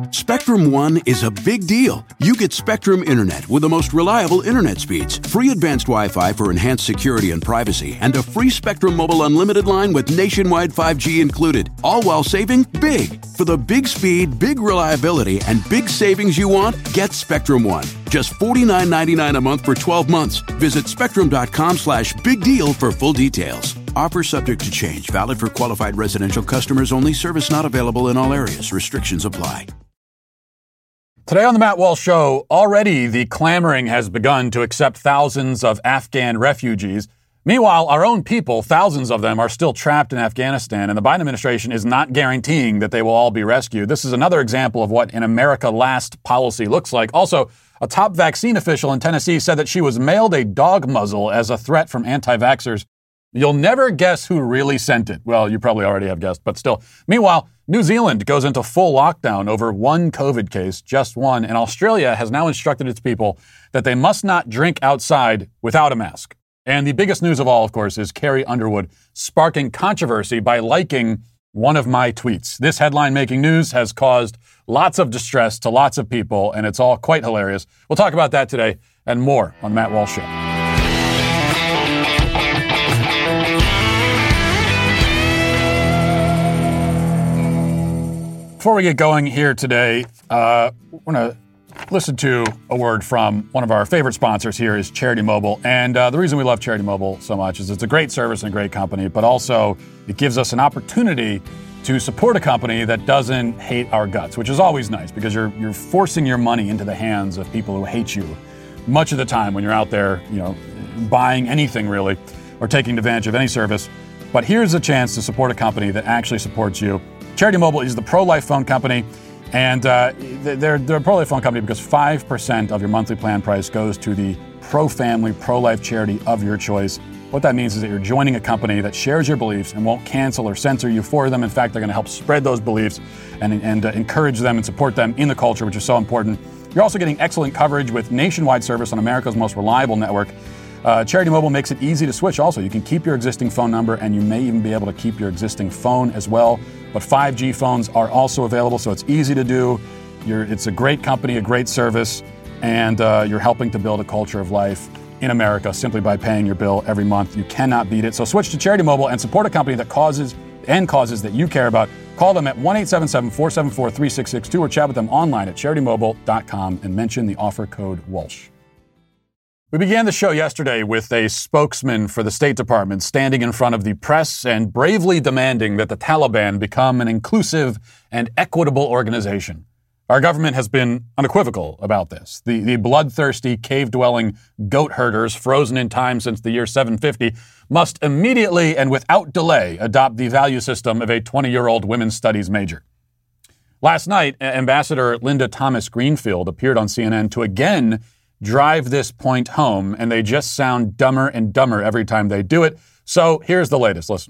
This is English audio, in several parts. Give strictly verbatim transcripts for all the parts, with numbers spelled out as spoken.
Spectrum One is a big deal. You get Spectrum Internet with the most reliable internet speeds, free advanced Wi-Fi for enhanced security and privacy, and a free Spectrum Mobile Unlimited line with nationwide five G included, all while saving big. For the big speed, big reliability, and big savings you want, get Spectrum One. Just forty-nine ninety-nine a month for twelve months. Visit spectrum.com slash big deal for full details. Offer subject to change. Valid for qualified residential customers only. Service not available in all areas. Restrictions apply. Today on the Matt Walsh Show, already the clamoring has begun to accept thousands of Afghan refugees. Meanwhile, our own people, thousands of them, are still trapped in Afghanistan, and the Biden administration is not guaranteeing that they will all be rescued. This is another example of what an America Last policy looks like. Also, a top vaccine official in Tennessee said that she was mailed a dog muzzle as a threat from anti-vaxxers. You'll never guess who really sent it. Well, you probably already have guessed, but still. Meanwhile, New Zealand goes into full lockdown over one COVID case, just one, and Australia has now instructed its people that they must not drink outside without a mask. And the biggest news of all, of course, is Carrie Underwood sparking controversy by liking one of my tweets. This headline-making news has caused lots of distress to lots of people, and it's all quite hilarious. We'll talk about that today and more on Matt Walsh Show. Before we get going here today, uh, we're going to listen to a word from one of our favorite sponsors here is Charity Mobile. And uh, the reason we love Charity Mobile so much is it's a great service and a great company, but also it gives us an opportunity to support a company that doesn't hate our guts, which is always nice because you're you're forcing your money into the hands of people who hate you much of the time when you're out there, you know, buying anything really or taking advantage of any service. But here's a chance to support a company that actually supports you. Charity Mobile is the pro-life phone company, and uh, they're, they're a pro-life phone company because five percent of your monthly plan price goes to the pro-family, pro-life charity of your choice. What that means is that you're joining a company that shares your beliefs and won't cancel or censor you for them. In fact, they're going to help spread those beliefs and, and uh, encourage them and support them in the culture, which is so important. You're also getting excellent coverage with nationwide service on America's most reliable network. Uh, Charity Mobile makes it easy to switch also. You can keep your existing phone number, and you may even be able to keep your existing phone as well. But five G phones are also available, so it's easy to do. You're, it's a great company, a great service, and uh, you're helping to build a culture of life in America simply by paying your bill every month. You cannot beat it. So switch to Charity Mobile and support a company that causes and causes that you care about. Call them at one eight seven seven, four seven four, three six six two or chat with them online at charity mobile dot com and mention the offer code Walsh. We began the show yesterday with a spokesman for the State Department standing in front of the press and bravely demanding that the Taliban become an inclusive and equitable organization. Our government has been unequivocal about this. The, the bloodthirsty, cave-dwelling goat herders frozen in time since the year seven fifty must immediately and without delay adopt the value system of a twenty-year-old women's studies major. Last night, Ambassador Linda Thomas Greenfield appeared on C N N to again drive this point home, and they just sound dumber and dumber every time they do it. So here's the latest. Listen.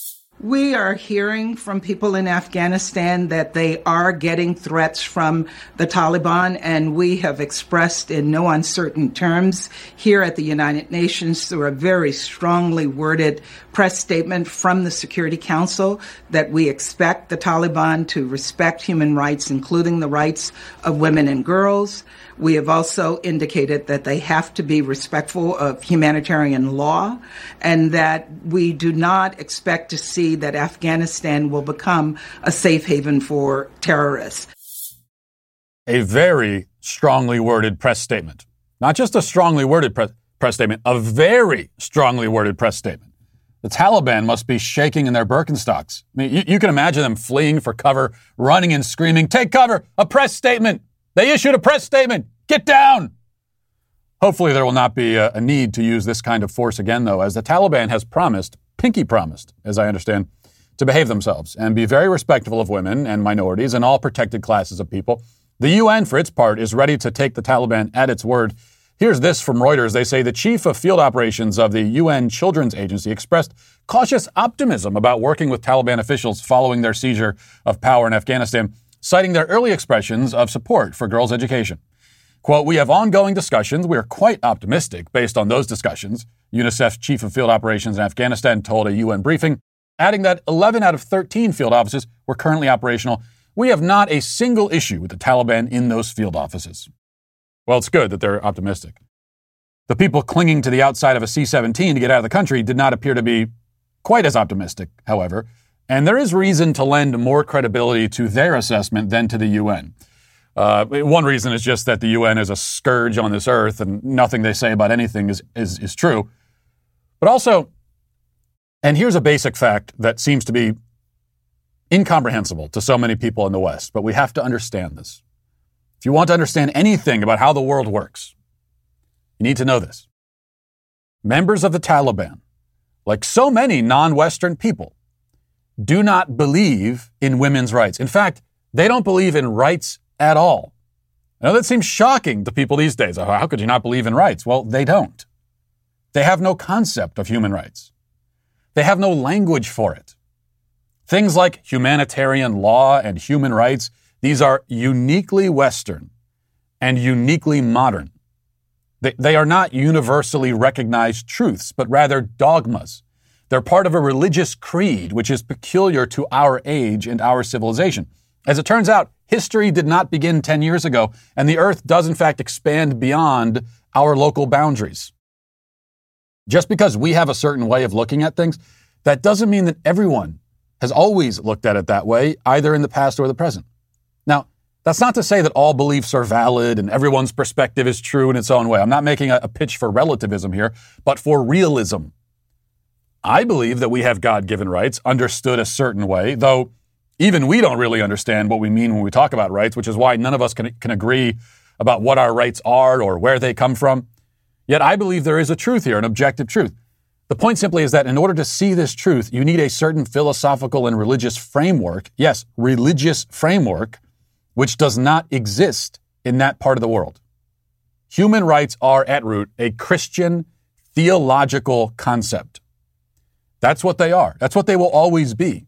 We are hearing from people in Afghanistan that they are getting threats from the Taliban, and we have expressed in no uncertain terms here at the United Nations through a very strongly worded press statement from the Security Council that we expect the Taliban to respect human rights, including the rights of women and girls. We have also indicated that they have to be respectful of humanitarian law and that we do not expect to see that Afghanistan will become a safe haven for terrorists. A very strongly worded press statement. Not just a strongly worded pre- press statement, a very strongly worded press statement. The Taliban must be shaking in their Birkenstocks. I mean, you, you can imagine them fleeing for cover, running and screaming, "Take cover! A press statement! They issued a press statement! Get down!" Hopefully there will not be a, a need to use this kind of force again, though, as the Taliban has promised, pinky promised, as I understand, to behave themselves and be very respectful of women and minorities and all protected classes of people. The U N, for its part, is ready to take the Taliban at its word. Here's this from Reuters. They say the chief of field operations of the U N Children's Agency expressed cautious optimism about working with Taliban officials following their seizure of power in Afghanistan, citing their early expressions of support for girls' education. Quote, "We have ongoing discussions. We are quite optimistic based on those discussions," UNICEF's chief of field operations in Afghanistan told a U N briefing, adding that eleven out of thirteen field offices were currently operational. we have not a single issue with the Taliban in those field offices. Well, it's good that they're optimistic. The people clinging to the outside of a C seventeen to get out of the country did not appear to be quite as optimistic, however, and there is reason to lend more credibility to their assessment than to the U N. Uh, one reason is just that the U N is a scourge on this earth and nothing they say about anything is, is, is true. But also, and here's a basic fact that seems to be incomprehensible to so many people in the West, but we have to understand this. If you want to understand anything about how the world works, you need to know this. Members of the Taliban, like so many non-Western people, do not believe in women's rights. In fact, they don't believe in rights at all. I know that seems shocking to people these days. How could you not believe in rights? Well, they don't. They have no concept of human rights. They have no language for it. Things like humanitarian law and human rights, these are uniquely Western and uniquely modern. They, they are not universally recognized truths, but rather dogmas. They're part of a religious creed, which is peculiar to our age and our civilization. As it turns out, history did not begin ten years ago, and the earth does in fact expand beyond our local boundaries. Just because we have a certain way of looking at things, that doesn't mean that everyone has always looked at it that way, either in the past or the present. Now, that's not to say that all beliefs are valid and everyone's perspective is true in its own way. I'm not making a, a pitch for relativism here, but for realism. I believe that we have God-given rights, understood a certain way, though even we don't really understand what we mean when we talk about rights, which is why none of us can, can agree about what our rights are or where they come from. Yet I believe there is a truth here, an objective truth. The point simply is that in order to see this truth, you need a certain philosophical and religious framework, yes, religious framework, which does not exist in that part of the world. Human rights are, at root, a Christian theological concept. That's what they are. That's what they will always be.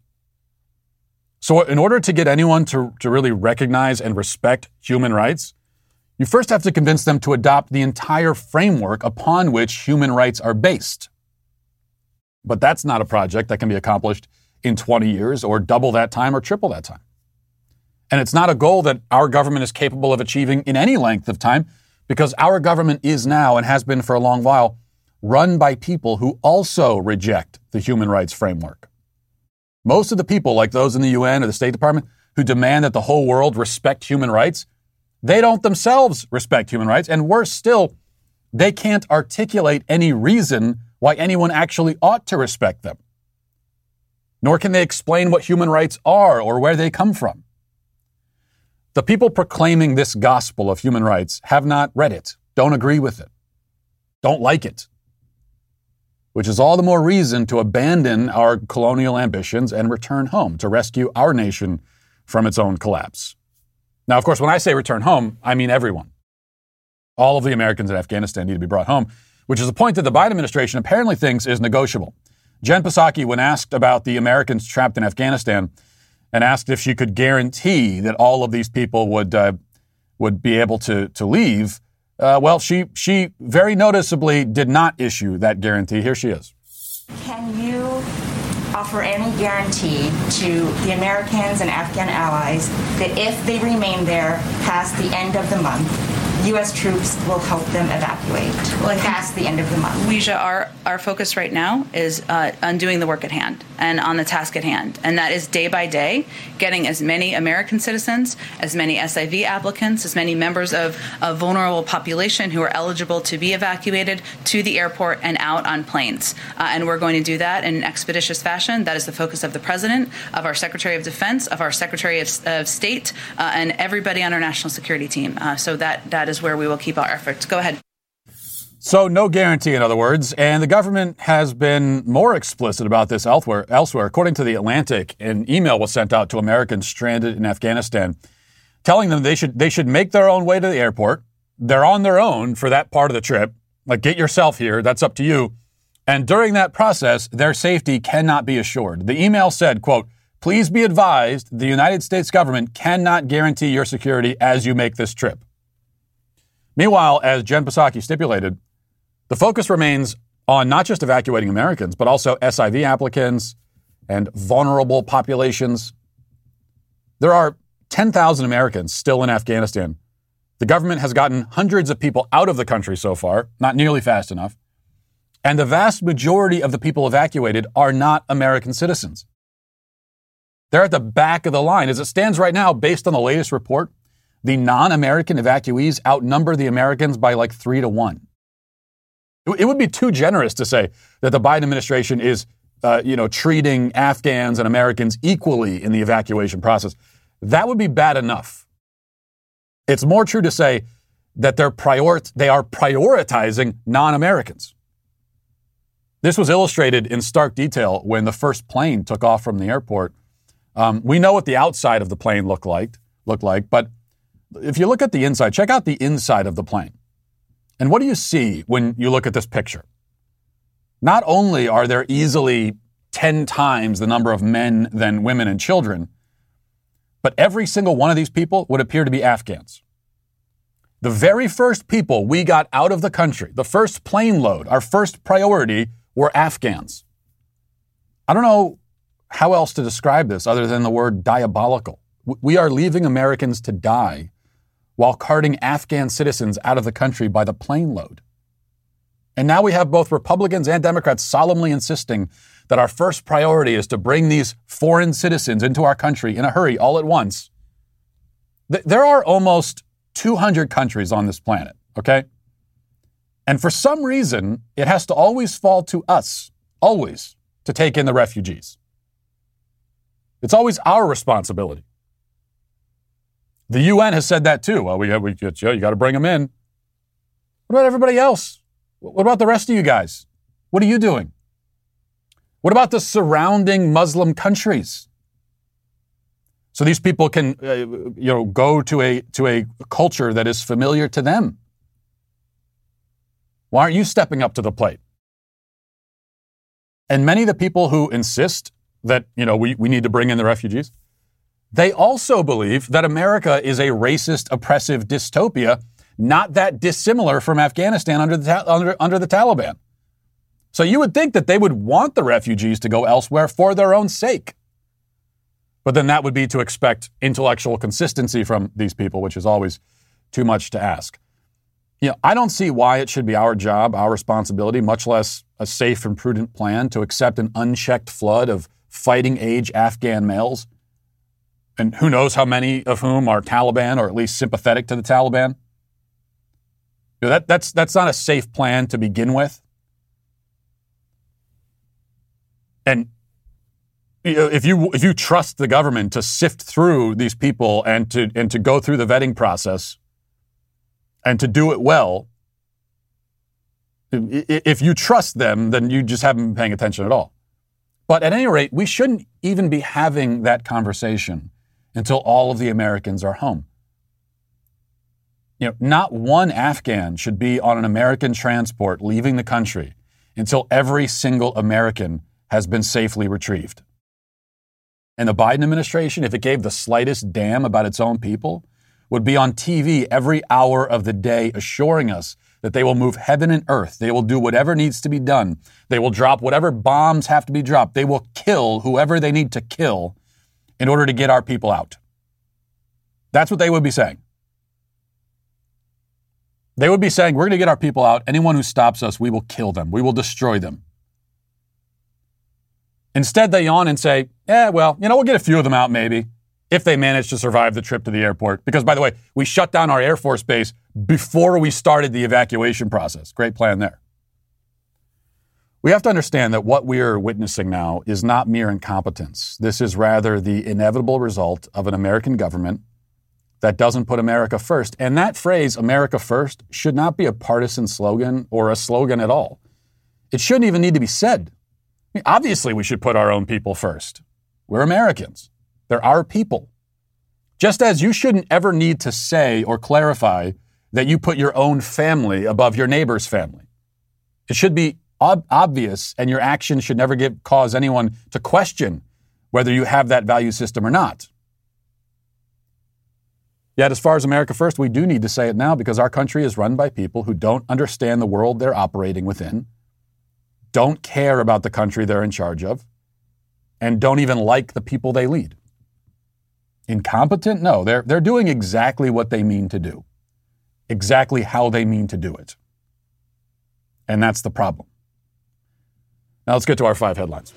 So in order to get anyone to, to really recognize and respect human rights, you first have to convince them to adopt the entire framework upon which human rights are based. But that's not a project that can be accomplished in twenty years or double that time or triple that time. And it's not a goal that our government is capable of achieving in any length of time, because our government is now and has been for a long while run by people who also reject the human rights framework. Most of the people, like those in the U N or the State Department, who demand that the whole world respect human rights, they don't themselves respect human rights, and worse still, they can't articulate any reason why anyone actually ought to respect them. Nor can they explain what human rights are or where they come from. The people proclaiming this gospel of human rights have not read it, don't agree with it, don't like it, which is all the more reason to abandon our colonial ambitions and return home to rescue our nation from its own collapse. Now, of course, when I say return home, I mean everyone. All of the Americans in Afghanistan need to be brought home, which is a point that the Biden administration apparently thinks is negotiable. Jen Psaki, when asked about the Americans trapped in Afghanistan and asked if she could guarantee that all of these people would uh, would be able to, to leave, uh, well, she, she very noticeably did not issue that guarantee. Here she is. Can you offer any guarantee to the Americans and Afghan allies that if they remain there past the end of the month, U S troops will help them evacuate well, past the end of the month? Weijia, our, our focus right now is uh, undoing the work at hand and on the task at hand. And that is day by day, getting as many American citizens, as many S I V applicants, as many members of a vulnerable population who are eligible to be evacuated to the airport and out on planes. Uh, and we're going to do that in an expeditious fashion. That is the focus of the President, of our Secretary of Defense, of our Secretary of, of State, uh, and everybody on our national security team. Uh, so that that is where we will keep our efforts. Go ahead. So no guarantee, in other words, and the government has been more explicit about this elsewhere. Elsewhere, according to The Atlantic, an email was sent out to Americans stranded in Afghanistan, telling them they should they should make their own way to the airport. They're on their own for that part of the trip. Like, get yourself here. That's up to you. And during that process, their safety cannot be assured. The email said, quote, "Please be advised, the United States government cannot guarantee your security as you make this trip." Meanwhile, as Jen Psaki stipulated, the focus remains on not just evacuating Americans, but also S I V applicants and vulnerable populations. There are ten thousand Americans still in Afghanistan. The government has gotten hundreds of people out of the country so far, not nearly fast enough. And the vast majority of the people evacuated are not American citizens. They're at the back of the line. As it stands right now, based on the latest report, the non-American evacuees outnumber the Americans by like three to one. It would be too generous to say that the Biden administration is, uh, you know, treating Afghans and Americans equally in the evacuation process. That would be bad enough. It's more true to say that they're prior- they are prioritizing non-Americans. This was illustrated in stark detail when the first plane took off from the airport. Um, we know what the outside of the plane looked like, looked like, but if you look at the inside, check out the inside of the plane. And what do you see when you look at this picture? Not only are there easily ten times the number of men than women and children, but every single one of these people would appear to be Afghans. The very first people we got out of the country, the first plane load, our first priority were Afghans. I don't know how else to describe this other than the word diabolical. We are leaving Americans to die while carting Afghan citizens out of the country by the plane load. And now we have both Republicans and Democrats solemnly insisting that our first priority is to bring these foreign citizens into our country in a hurry all at once. There are almost two hundred countries on this planet, okay? And for some reason, it has to always fall to us, always, to take in the refugees. It's always our responsibility. The U N has said that too. Well, we, we you got to bring them in. What about everybody else? What about the rest of you guys? What are you doing? What about the surrounding Muslim countries? So these people can, uh, you know, go to a to a culture that is familiar to them. Why aren't you stepping up to the plate? And many of the people who insist that, you know, we, we need to bring in the refugees, they also believe that America is a racist, oppressive dystopia, not that dissimilar from Afghanistan under the, ta- under, under the Taliban. So you would think that they would want the refugees to go elsewhere for their own sake. But then that would be to expect intellectual consistency from these people, which is always too much to ask. You know, I don't see why it should be our job, our responsibility, much less a safe and prudent plan to accept an unchecked flood of fighting-age Afghan males, and who knows how many of whom are Taliban or at least sympathetic to the Taliban. You know, that, that's, that's not a safe plan to begin with. And you know, if you if you trust the government to sift through these people and to and to go through the vetting process and to do it well, if you trust them, then you just haven't been paying attention at all. But at any rate, we shouldn't even be having that conversation until all of the Americans are home. You know, not one Afghan should be on an American transport leaving the country until every single American has been safely retrieved. And the Biden administration, if it gave the slightest damn about its own people, would be on T V every hour of the day assuring us that they will move heaven and earth. They will do whatever needs to be done. They will drop whatever bombs have to be dropped. They will kill whoever they need to kill in order to get our people out. That's what they would be saying. They would be saying, we're going to get our people out. Anyone who stops us, we will kill them. We will destroy them. Instead, they yawn and say, yeah, well, you know, we'll get a few of them out maybe if they manage to survive the trip to the airport. Because, by the way, we shut down our Air Force base before we started the evacuation process. Great plan there. We have to understand that what we are witnessing now is not mere incompetence. This is rather the inevitable result of an American government that doesn't put America first. And that phrase, America first, should not be a partisan slogan or a slogan at all. It shouldn't even need to be said. I mean, obviously, we should put our own people first. We're Americans. They're our people. Just as you shouldn't ever need to say or clarify that you put your own family above your neighbor's family. It should be ob- obvious, and your actions should never give, cause anyone to question whether you have that value system or not. Yet, as far as America first, we do need to say it now because our country is run by people who don't understand the world they're operating within, don't care about the country they're in charge of, and don't even like the people they lead. Incompetent? No, they're they're doing exactly what they mean to do. Exactly how they mean to do it. And that's the problem. Now let's get to our five headlines.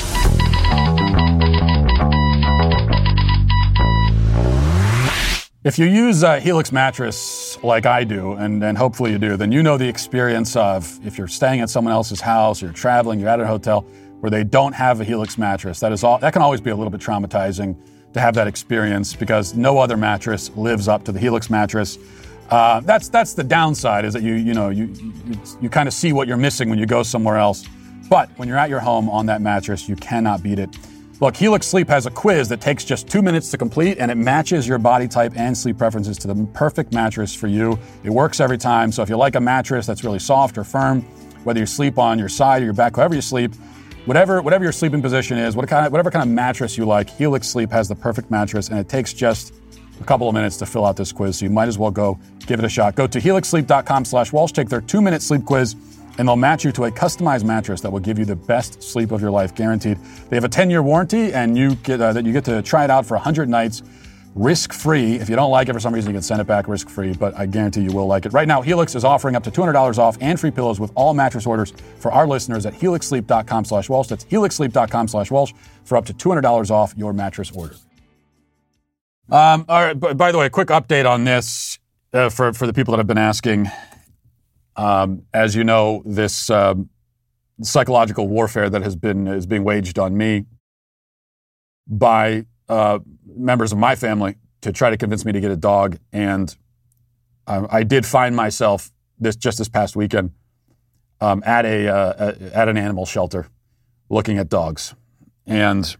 If you use a Helix mattress like I do, and, and hopefully you do, then you know the experience of if you're staying at someone else's house, you're traveling, you're at a hotel where they don't have a Helix mattress. That is all. That can always be a little bit traumatizing to have that experience because no other mattress lives up to the Helix mattress. Uh, that's that's the downside, is that you you know you you, you kind of see what you're missing when you go somewhere else. But when you're at your home on that mattress, you cannot beat it. Look, Helix Sleep has a quiz that takes just two minutes to complete, and it matches your body type and sleep preferences to the perfect mattress for you. It works every time, so if you like a mattress that's really soft or firm, whether you sleep on your side or your back, however you sleep, whatever whatever your sleeping position is, what kind of, whatever kind of mattress you like, Helix Sleep has the perfect mattress, and it takes just a couple of minutes to fill out this quiz, so you might as well go give it a shot. Go to helixsleep.com slash Walsh, take their two-minute sleep quiz, and they'll match you to a customized mattress that will give you the best sleep of your life, guaranteed. They have a ten-year warranty, and you get uh, that you get to try it out for one hundred nights, risk-free. If you don't like it for some reason, you can send it back risk-free, but I guarantee you will like it. Right now, Helix is offering up to two hundred dollars off and free pillows with all mattress orders for our listeners at helixsleep.com slash Walsh. That's helixsleep.com slash Walsh for up to two hundred dollars off your mattress order. Um, all right, b- by the way, a quick update on this uh, for, for the people that have been asking. Um, as you know, this um, psychological warfare that has been is being waged on me by uh, members of my family to try to convince me to get a dog, and um, I did find myself this just this past weekend um, at a, uh, a at an animal shelter looking at dogs, and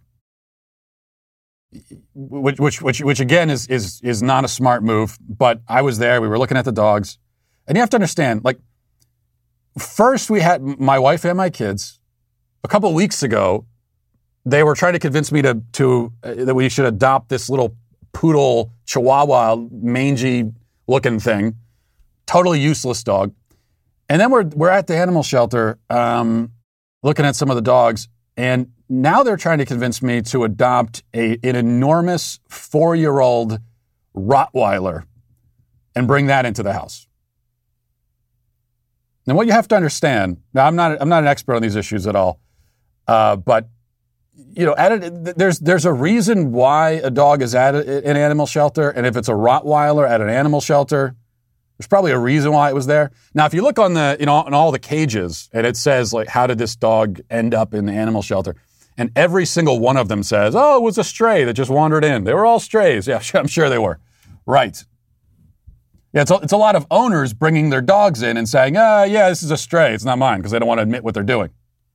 which which which, which again is is is not a smart move. But I was there. We were looking at the dogs. And you have to understand, like, first we had my wife and my kids. A couple of weeks ago, they were trying to convince me to to uh, that we should adopt this little poodle chihuahua, mangy looking thing, totally useless dog. And then we're we're at the animal shelter, um, looking at some of the dogs, and now they're trying to convince me to adopt a an enormous four-year-old Rottweiler and bring that into the house. Now, what you have to understand, now I'm not I'm not an expert on these issues at all, uh, but you know, at a, there's there's a reason why a dog is at a, an animal shelter, and if it's a Rottweiler at an animal shelter, there's probably a reason why it was there. Now, if you look on the you know on all the cages, and it says like, how did this dog end up in the animal shelter? And every single one of them says, oh, it was a stray that just wandered in. They were all strays. Yeah, I'm sure they were. Right. Yeah, it's a, it's a lot of owners bringing their dogs in and saying, ah, yeah, this is a stray. It's not mine, because they don't want to admit what they're doing.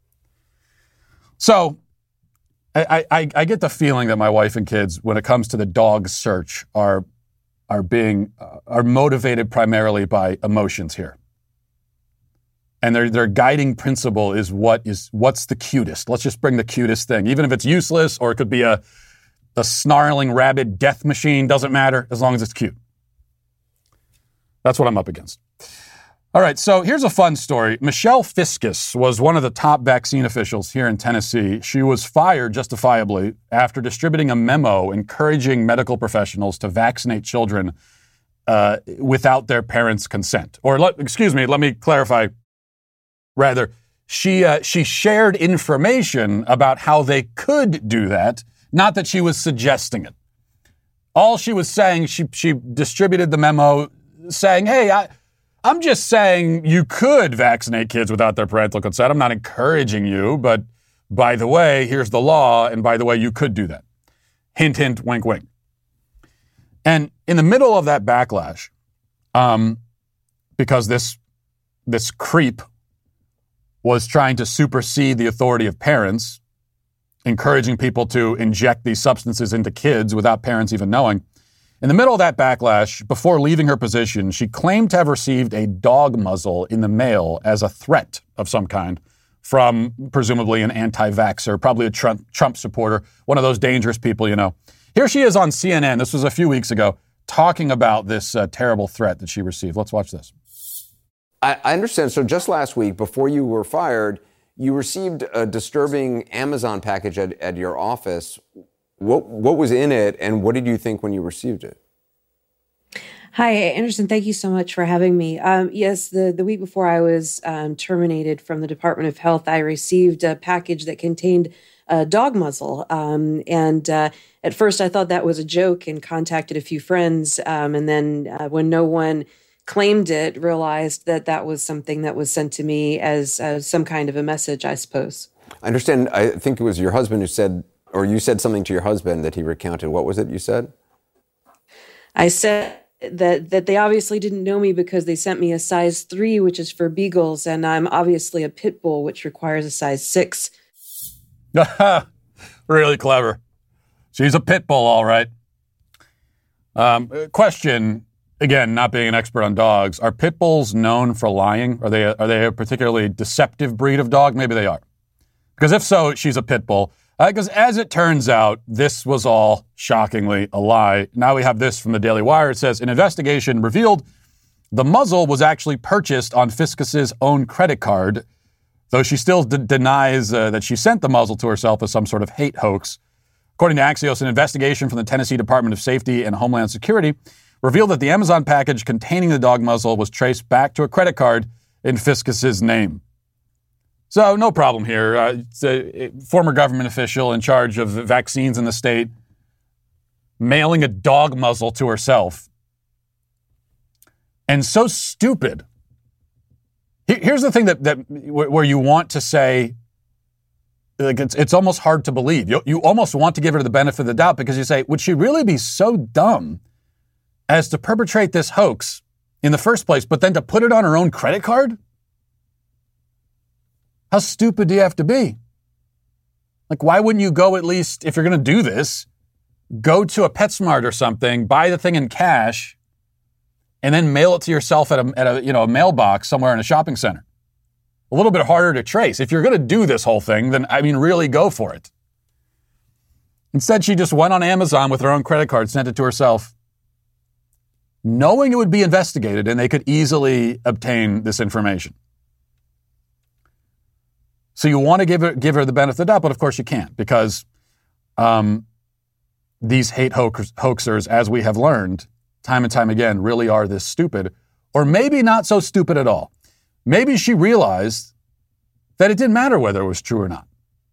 So I, I, I get the feeling that my wife and kids, when it comes to the dog search, are are being uh, are motivated primarily by emotions here. And their their guiding principle is what is what's the cutest. Let's just bring the cutest thing, even if it's useless, or it could be a a snarling rabid death machine. Doesn't matter as long as it's cute. That's what I'm up against. All right, so here's a fun story. Michelle Fiskus was one of the top vaccine officials here in Tennessee. She was fired justifiably after distributing a memo encouraging medical professionals to vaccinate children uh, without their parents' consent. Or, let, excuse me, let me clarify. Rather, she uh, she shared information about how they could do that, not that she was suggesting it. All she was saying, she she distributed the memo saying, hey, I, I'm just saying you could vaccinate kids without their parental consent. I'm not encouraging you, but by the way, here's the law, and by the way, you could do that. Hint, hint, wink, wink. And in the middle of that backlash, um, because this this creep was trying to supersede the authority of parents, encouraging people to inject these substances into kids without parents even knowing, in the middle of that backlash, before leaving her position, she claimed to have received a dog muzzle in the mail as a threat of some kind from presumably an anti-vaxxer, probably a Trump, Trump supporter, one of those dangerous people, you know. Here she is on C N N, this was a few weeks ago, talking about this uh, terrible threat that she received. Let's watch this. I, I understand. So just last week, before you were fired, you received a disturbing Amazon package at, at your office What what was in it, and what did you think when you received it? Hi, Anderson. Thank you so much for having me. Um, yes, the, the week before I was um, terminated from the Department of Health, I received a package that contained a dog muzzle. Um, and uh, at first I thought that was a joke and contacted a few friends. Um, and then uh, when no one claimed it, realized that that was something that was sent to me as uh, some kind of a message, I suppose. I understand. I think it was your husband who said, or you said something to your husband that he recounted. What was it you said? I said that that they obviously didn't know me because they sent me a size three, which is for beagles, and I'm obviously a pit bull, which requires a size six. Really clever. She's a pit bull, all right. Um, question, again, not being an expert on dogs, are pit bulls known for lying? Are they, are they a particularly deceptive breed of dog? Maybe they are. Because if so, she's a pit bull. Because uh, as it turns out, this was all shockingly a lie. Now we have this from the Daily Wire. It says, an investigation revealed the muzzle was actually purchased on Fiscus's own credit card, though she still d- denies uh, that she sent the muzzle to herself as some sort of hate hoax. According to Axios, an investigation from the Tennessee Department of Safety and Homeland Security revealed that the Amazon package containing the dog muzzle was traced back to a credit card in Fiscus's name. So no problem here. Uh, it's a, a former government official in charge of vaccines in the state mailing a dog muzzle to herself. And so stupid. Here's the thing that, that where you want to say, like it's, it's almost hard to believe. You, you almost want to give her the benefit of the doubt because you say, would she really be so dumb as to perpetrate this hoax in the first place, but then to put it on her own credit card? How stupid do you have to be? Like, why wouldn't you go at least, if you're going to do this, go to a PetSmart or something, buy the thing in cash, and then mail it to yourself at a, at a, you know, a mailbox somewhere in a shopping center? A little bit harder to trace. If you're going to do this whole thing, then, I mean, really go for it. Instead, she just went on Amazon with her own credit card, sent it to herself, knowing it would be investigated and they could easily obtain this information. So you want to give her, give her the benefit of the doubt, but of course you can't, because um, these hate hoax, hoaxers, as we have learned time and time again, really are this stupid, or maybe not so stupid at all. Maybe she realized that it didn't matter whether it was true or not.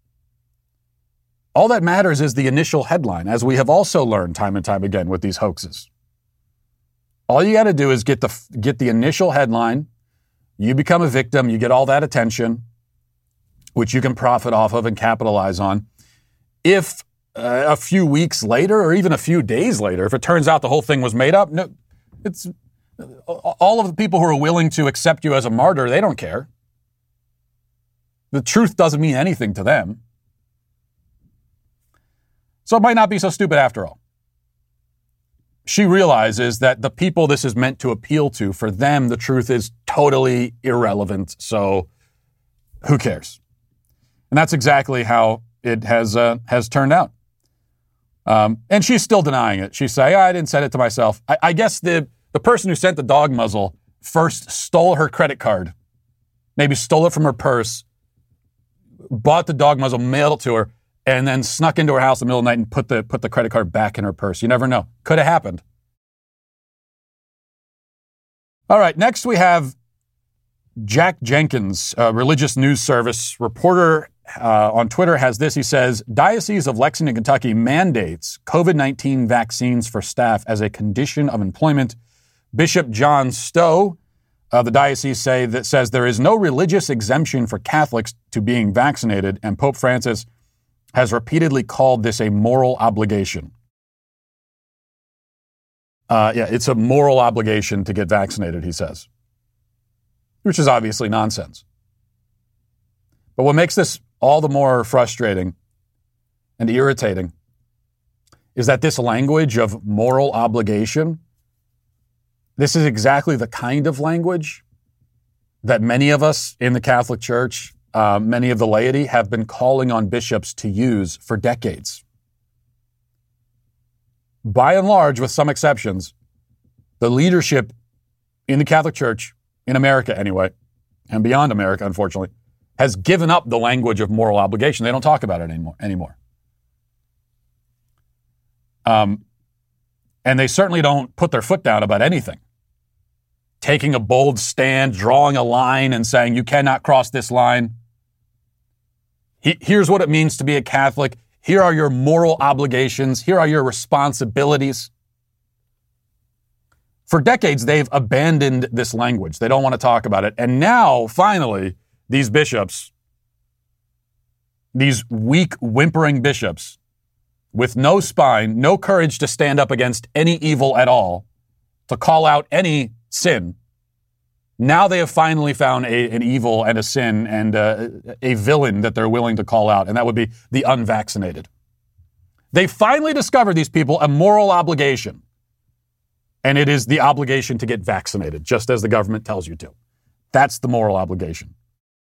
All that matters is the initial headline, as we have also learned time and time again with these hoaxes. All you got to do is get the get the initial headline. You become a victim. You get all that attention, which you can profit off of and capitalize on. If uh, a few weeks later, or even a few days later, if it turns out the whole thing was made up, no, it's all of the people who are willing to accept you as a martyr, they don't care. The truth doesn't mean anything to them. So it might not be so stupid after all. She realizes that the people this is meant to appeal to, for them, the truth is totally irrelevant. So who cares? And that's exactly how it has uh, has turned out. Um, and she's still denying it. She's saying, oh, I didn't send it to myself. I, I guess the, the person who sent the dog muzzle first stole her credit card, maybe stole it from her purse, bought the dog muzzle, mailed it to her, and then snuck into her house in the middle of the night and put the put the credit card back in her purse. You never know. Could have happened. All right, next we have Jack Jenkins, a religious news service reporter uh, on Twitter, has this. He says, Diocese of Lexington, Kentucky mandates covid nineteen vaccines for staff as a condition of employment. Bishop John Stowe of the diocese say that says there is no religious exemption for Catholics to being vaccinated, and Pope Francis has repeatedly called this a moral obligation. Uh, yeah, it's a moral obligation to get vaccinated, he says, which is obviously nonsense. But what makes this all the more frustrating and irritating is that this language of moral obligation, this is exactly the kind of language that many of us in the Catholic Church, uh, many of the laity, have been calling on bishops to use for decades. By and large, with some exceptions, the leadership in the Catholic Church, in America anyway, and beyond America, unfortunately, has given up the language of moral obligation. They don't talk about it anymore. anymore. Um, and they certainly don't put their foot down about anything. Taking a bold stand, drawing a line and saying, you cannot cross this line. He, here's what it means to be a Catholic. Here are your moral obligations. Here are your responsibilities. For decades, they've abandoned this language. They don't want to talk about it. And now, finally, these bishops, these weak, whimpering bishops, with no spine, no courage to stand up against any evil at all, to call out any sin, now they have finally found a, an evil and a sin and uh, a villain that they're willing to call out, and that would be the unvaccinated. They finally discovered, these people, a moral obligation. And it is the obligation to get vaccinated, just as the government tells you to. That's the moral obligation.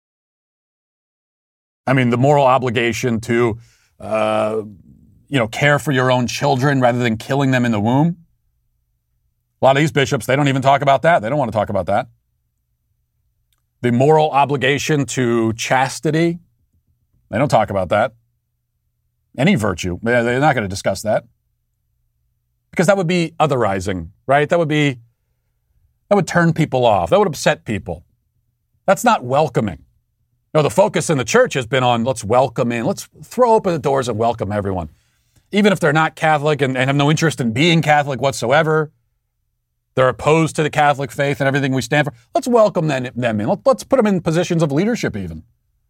I mean, the moral obligation to, uh, you know, care for your own children rather than killing them in the womb. A lot of these bishops, they don't even talk about that. They don't want to talk about that. The moral obligation to chastity, they don't talk about that. Any virtue, they're not going to discuss that. Because that would be otherizing, right? That would be, that would turn people off. That would upset people. That's not welcoming. No, the focus in the church has been on let's welcome in, let's throw open the doors and welcome everyone. Even if they're not Catholic and, and have no interest in being Catholic whatsoever, they're opposed to the Catholic faith and everything we stand for. Let's welcome them, them in. Let, let's put them in positions of leadership even.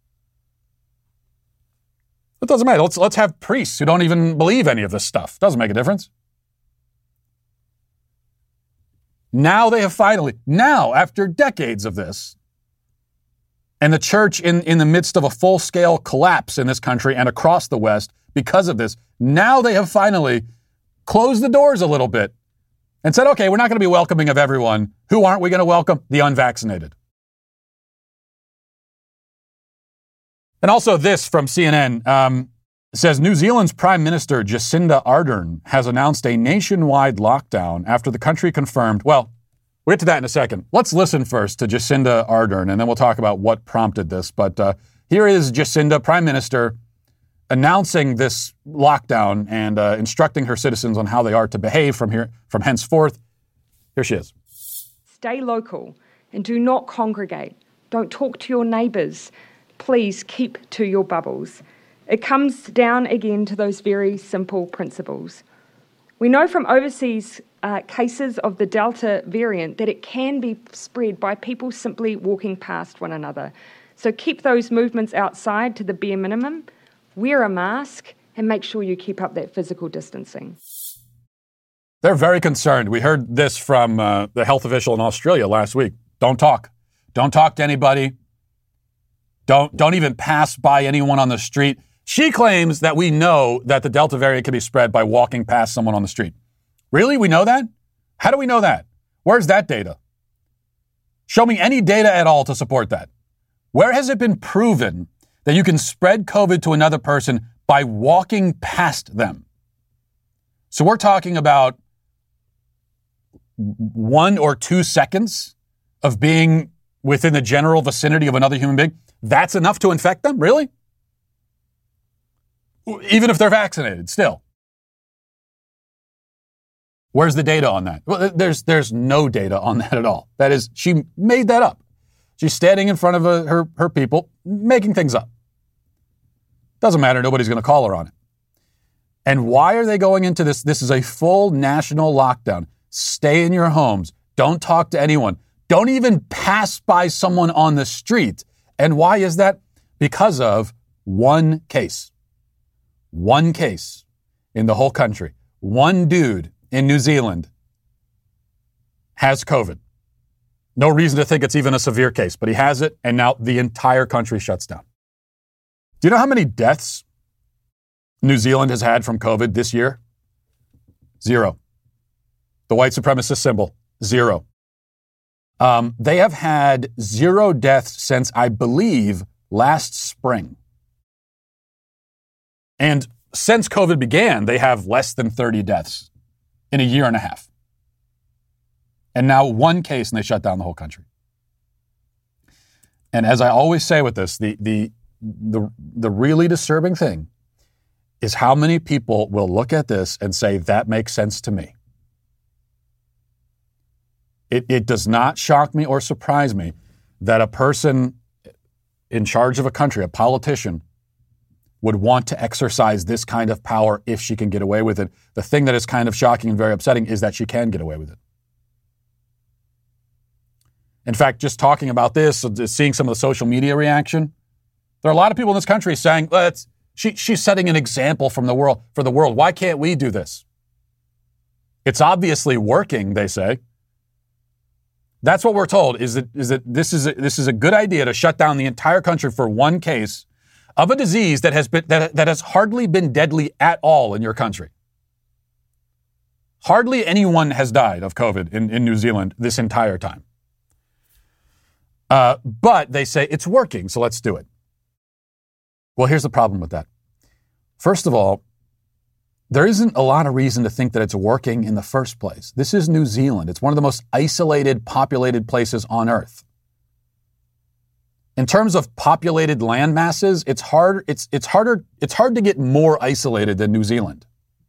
It doesn't matter. Let's, let's have priests who don't even believe any of this stuff. Doesn't make a difference. Now they have finally, now after decades of this, and the church in, in the midst of a full-scale collapse in this country and across the West because of this, now they have finally closed the doors a little bit and said, okay, we're not going to be welcoming of everyone. Who aren't we going to welcome? The unvaccinated. And also this from C N N um, says New Zealand's Prime Minister Jacinda Ardern has announced a nationwide lockdown after the country confirmed, well, we'll get to that in a second. Let's listen first to Jacinda Ardern, and then we'll talk about what prompted this. But uh, here is Jacinda, Prime Minister, announcing this lockdown and uh, instructing her citizens on how they are to behave from here, from henceforth. Here she is. Stay local and do not congregate. Don't talk to your neighbours. Please keep to your bubbles. It comes down again to those very simple principles. We know from overseas uh, cases of the Delta variant that it can be spread by people simply walking past one another. So keep those movements outside to the bare minimum, wear a mask, and make sure you keep up that physical distancing. They're very concerned. We heard this from uh, the health official in Australia last week. Don't talk. Don't talk to anybody. Don't, don't even pass by anyone on the street. She claims that we know that the Delta variant can be spread by walking past someone on the street. Really? We know that? How do we know that? Where's that data? Show me any data at all to support that. Where has it been proven that you can spread COVID to another person by walking past them? So we're talking about one or two seconds of being within the general vicinity of another human being. That's enough to infect them? Really? Even if they're vaccinated, still. Where's the data on that? Well, there's there's no data on that at all. That is, she made that up. She's standing in front of a, her, her people, making things up. Doesn't matter. Nobody's going to call her on it. And why are they going into this? This is a full national lockdown. Stay in your homes. Don't talk to anyone. Don't even pass by someone on the street. And why is that? Because of one case. One case in the whole country. One dude in New Zealand has COVID. No reason to think it's even a severe case, but he has it, and now the entire country shuts down. Do you know how many deaths New Zealand has had from COVID this year? Zero. The white supremacist symbol, zero. Um, they have had zero deaths since, I believe, last spring. And since COVID began, they have less than thirty deaths in a year and a half. And now one case and they shut down the whole country. And as I always say with this, the the the, the really disturbing thing is how many people will look at this and say, that makes sense to me. It, it does not shock me or surprise me that a person in charge of a country, a politician, would want to exercise this kind of power if she can get away with it. The thing that is kind of shocking and very upsetting is that she can get away with it. In fact, just talking about this, seeing some of the social media reaction, there are a lot of people in this country saying, Let's, she, she's setting an example from the world for the world. Why can't we do this? It's obviously working, they say. That's what we're told, is that, is that this is a, this is a good idea to shut down the entire country for one case of a disease that has been that, that has hardly been deadly at all in your country. Hardly anyone has died of COVID in, in New Zealand this entire time. Uh, but they say it's working, so let's do it. Well, here's the problem with that. First of all, there isn't a lot of reason to think that it's working in the first place. This is New Zealand. It's one of the most isolated, populated places on Earth. In terms of populated land masses, it's hard, it's, it's harder, it's hard to get more isolated than New Zealand.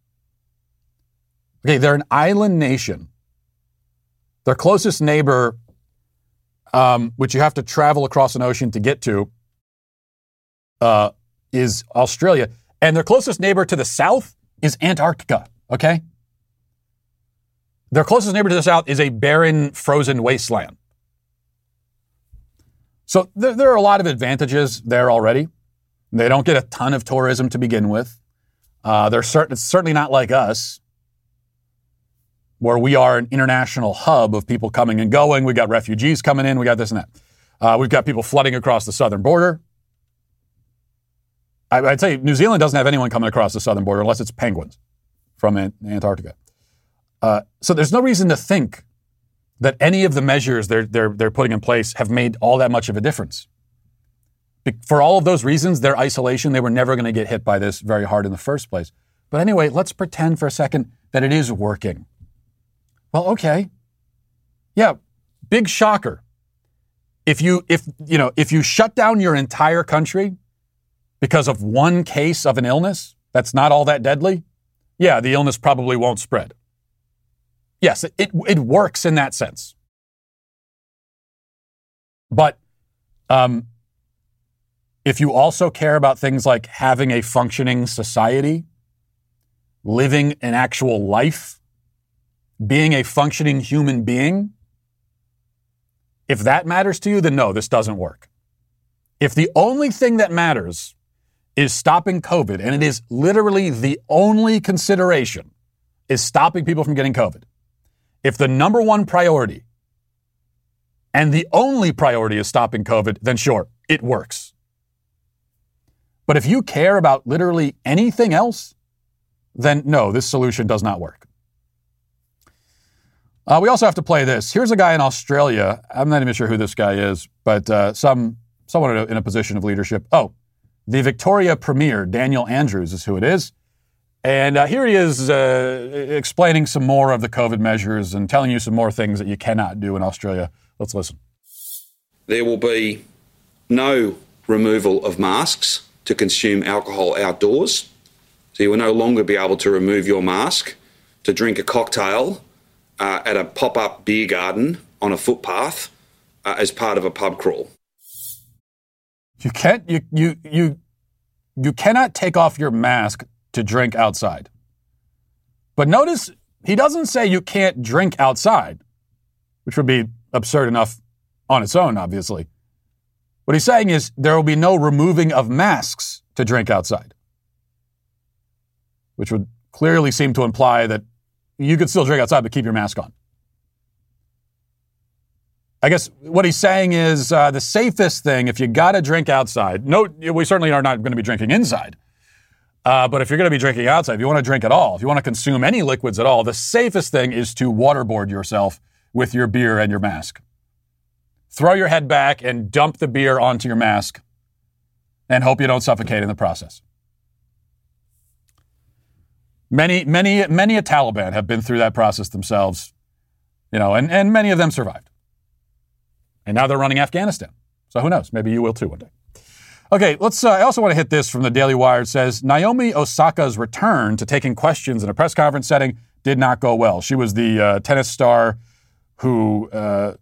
Okay, they're an island nation. Their closest neighbor, um, which you have to travel across an ocean to get to, uh, is Australia. And their closest neighbor to the south is Antarctica, okay? Their closest neighbor to the south is a barren, frozen wasteland. So there, there are a lot of advantages there already. They don't get a ton of tourism to begin with. Uh, they're certain, it's certainly not like us, where we are an international hub of people coming and going. We got refugees coming in. We got this and that. Uh, we've got people flooding across the southern border. I, I'd say New Zealand doesn't have anyone coming across the southern border unless it's penguins from Ant- Antarctica. Uh, so there's no reason to think that any of the measures they're, they're, they're putting in place have made all that much of a difference. Be- for all of those reasons, their isolation, they were never going to get hit by this very hard in the first place. But anyway, let's pretend for a second that it is working. Well, okay. Yeah, big shocker. If you, if, you know, if you shut down your entire country because of one case of an illness that's not all that deadly, yeah, the illness probably won't spread. Yes, it, it, it works in that sense. But um, if you also care about things like having a functioning society, living an actual life, being a functioning human being, if that matters to you, then no, this doesn't work. If the only thing that matters is stopping COVID, and it is literally the only consideration is stopping people from getting COVID, if the number one priority and the only priority is stopping COVID, then sure, it works. But if you care about literally anything else, then no, this solution does not work. Uh, we also have to play this. Here's a guy in Australia. I'm not even sure who this guy is, but uh, some someone in a, in a position of leadership. Oh, the Victoria Premier, Daniel Andrews, is who it is. And uh, here he is uh, explaining some more of the COVID measures and telling you some more things that you cannot do in Australia. Let's listen. There will be no removal of masks to consume alcohol outdoors. So you will no longer be able to remove your mask to drink a cocktail uh, at a pop-up beer garden on a footpath uh, as part of a pub crawl. You can't, you, you, you, you cannot take off your mask to drink outside. But notice he doesn't say you can't drink outside, which would be absurd enough on its own, obviously. What he's saying is there will be no removing of masks to drink outside, which would clearly seem to imply that you could still drink outside but keep your mask on. I guess what he's saying is uh, the safest thing, if you got to drink outside, no, we certainly are not going to be drinking inside. Uh, but if you're going to be drinking outside, if you want to drink at all, if you want to consume any liquids at all, the safest thing is to waterboard yourself with your beer and your mask. Throw your head back and dump the beer onto your mask and hope you don't suffocate in the process. Many, many, many a Taliban have been through that process themselves, you know, and, and many of them survived. And now they're running Afghanistan. So who knows? Maybe you will too one day. Okay, let's. Uh, I also want to hit this from the Daily Wire. It says Naomi Osaka's return to taking questions in a press conference setting did not go well. She was the uh, tennis star who uh,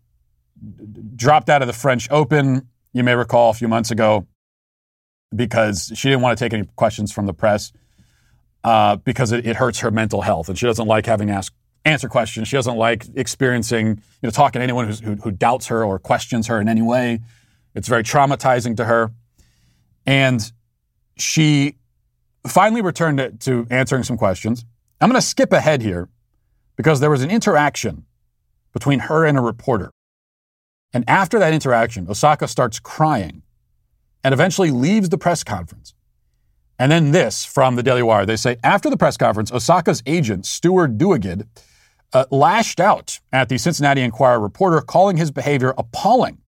dropped out of the French Open, you may recall, a few months ago, because she didn't want to take any questions from the press uh, because it, it hurts her mental health, and she doesn't like having to ask answer questions. She doesn't like experiencing, you know, talking to anyone who's, who, who doubts her or questions her in any way. It's very traumatizing to her. And she finally returned to, to answering some questions. I'm going to skip ahead here because there was an interaction between her and a reporter. And after that interaction, Osaka starts crying and eventually leaves the press conference. And then this from the Daily Wire. They say, after the press conference, Osaka's agent, Stuart Duguid, uh, lashed out at the Cincinnati Enquirer reporter, calling his behavior appalling.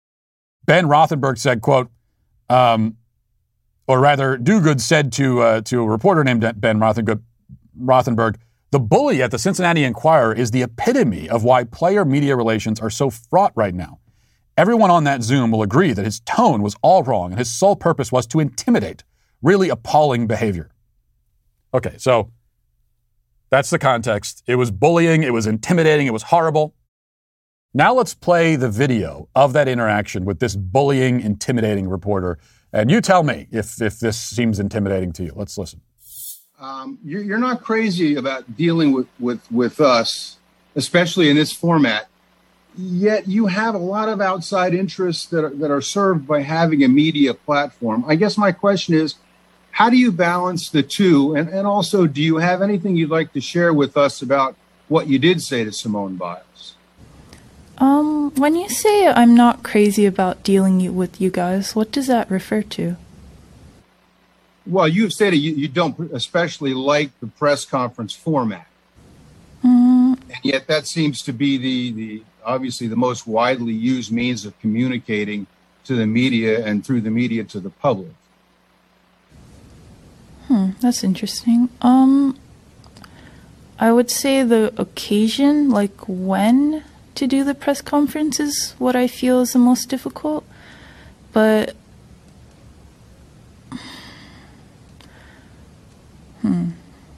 Ben Rothenberg said, quote, um, or rather, Duguid said to uh, to a reporter named Ben Rothenberg, Rothenberg, the bully at the Cincinnati Enquirer is the epitome of why player-media relations are so fraught right now. Everyone on that Zoom will agree that his tone was all wrong and his sole purpose was to intimidate. Really appalling behavior. Okay, so that's the context. It was bullying. It was intimidating. It was horrible. Now let's play the video of that interaction with this bullying, intimidating reporter. And you tell me if, if this seems intimidating to you. Let's listen. Um, you're, you're not crazy about dealing with, with, with us, especially in this format. Yet you have a lot of outside interests that are, that are served by having a media platform. I guess my question is, how do you balance the two? And, and also, do you have anything you'd like to share with us about what you did say to Simone Biles? Um, when you say I'm not crazy about dealing with you guys, what does that refer to? Well, you've stated you, you don't especially like the press conference format. Mm. And yet that seems to be the, the obviously the most widely used means of communicating to the media and through the media to the public. Hmm, that's interesting. Um, I would say the occasion, like when to do the press conference, is what I feel is the most difficult. But, hmm.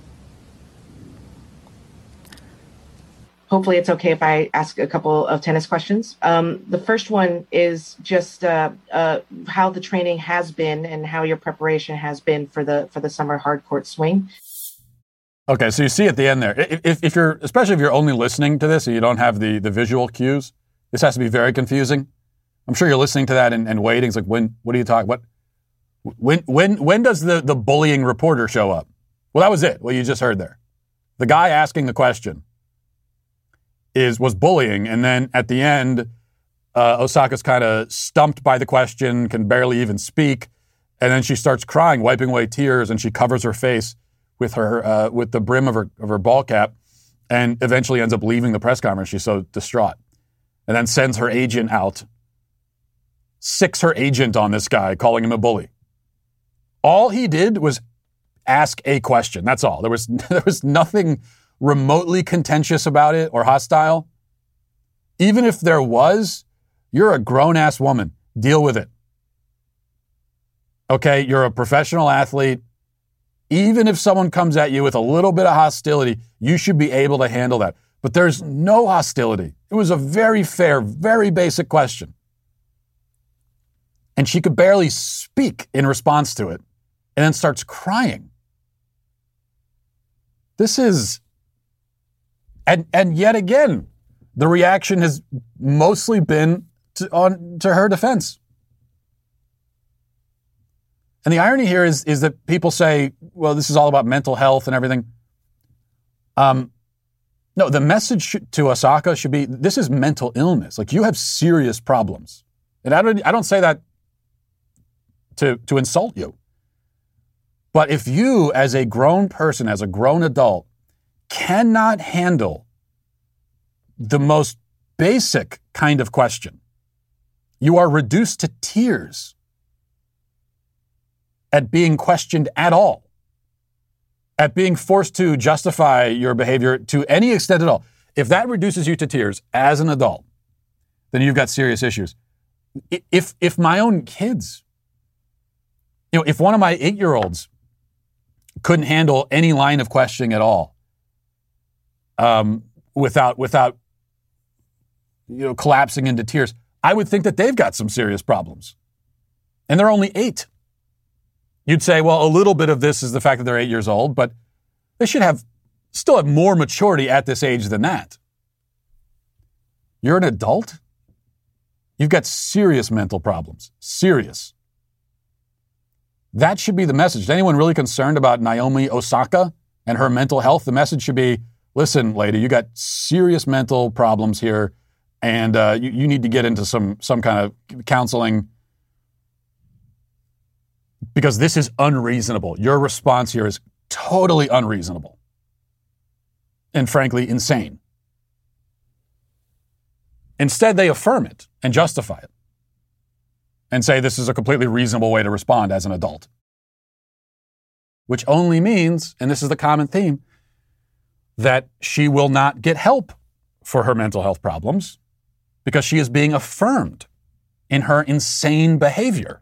Hopefully it's okay if I ask a couple of tennis questions. Um, the first one is just uh, uh, how the training has been and how your preparation has been for the for the summer hard court swing. Okay, so you see at the end there, if, if you're, especially if you're only listening to this and you don't have the, the visual cues, this has to be very confusing. I'm sure you're listening to that and, and waiting. It's like, when, what are you talking, what, when, when, when does the, the bullying reporter show up? Well, that was it, what you just heard there. The guy asking the question is was bullying, and then at the end, uh, Osaka's kind of stumped by the question, can barely even speak, and then she starts crying, wiping away tears, and she covers her face with her uh, with the brim of her of her ball cap, and eventually ends up leaving the press conference. She's so distraught, and then sends her agent out, sicks her agent on this guy, calling him a bully. All he did was ask a question. That's all. There was there was nothing remotely contentious about it or hostile. Even if there was, you're a grown-ass woman. Deal with it. Okay, you're a professional athlete. Even if someone comes at you with a little bit of hostility, you should be able to handle that. But there's no hostility. It was a very fair, very basic question. And she could barely speak in response to it, and then starts crying. This is... And and yet again, the reaction has mostly been to, on to her defense. And the irony here is, is that people say, well, this is all about mental health and everything. Um, no, the message to Osaka should be, this is mental illness. Like, you have serious problems. And I don't, I don't say that to, to insult you. But if you, as a grown person, as a grown adult, cannot handle the most basic kind of question, you are reduced to tears at being questioned at all, at being forced to justify your behavior to any extent at all. If that reduces you to tears as an adult, then you've got serious issues. If if my own kids You know, if one of my eight-year-olds couldn't handle any line of questioning at all, um, without without you know collapsing into tears, I would think that they've got some serious problems. And they're only eight. You'd say, well, a little bit of this is the fact that they're eight years old, but they should have still have more maturity at this age than that. You're an adult? You've got serious mental problems. Serious. That should be the message. Is anyone really concerned about Naomi Osaka and her mental health? The message should be, listen, lady, you got serious mental problems here, and uh, you, you need to get into some some kind of counseling because this is unreasonable. Your response here is totally unreasonable and, frankly, insane. Instead, they affirm it and justify it and say this is a completely reasonable way to respond as an adult. Which only means, and this is the common theme, that she will not get help for her mental health problems because she is being affirmed in her insane behavior.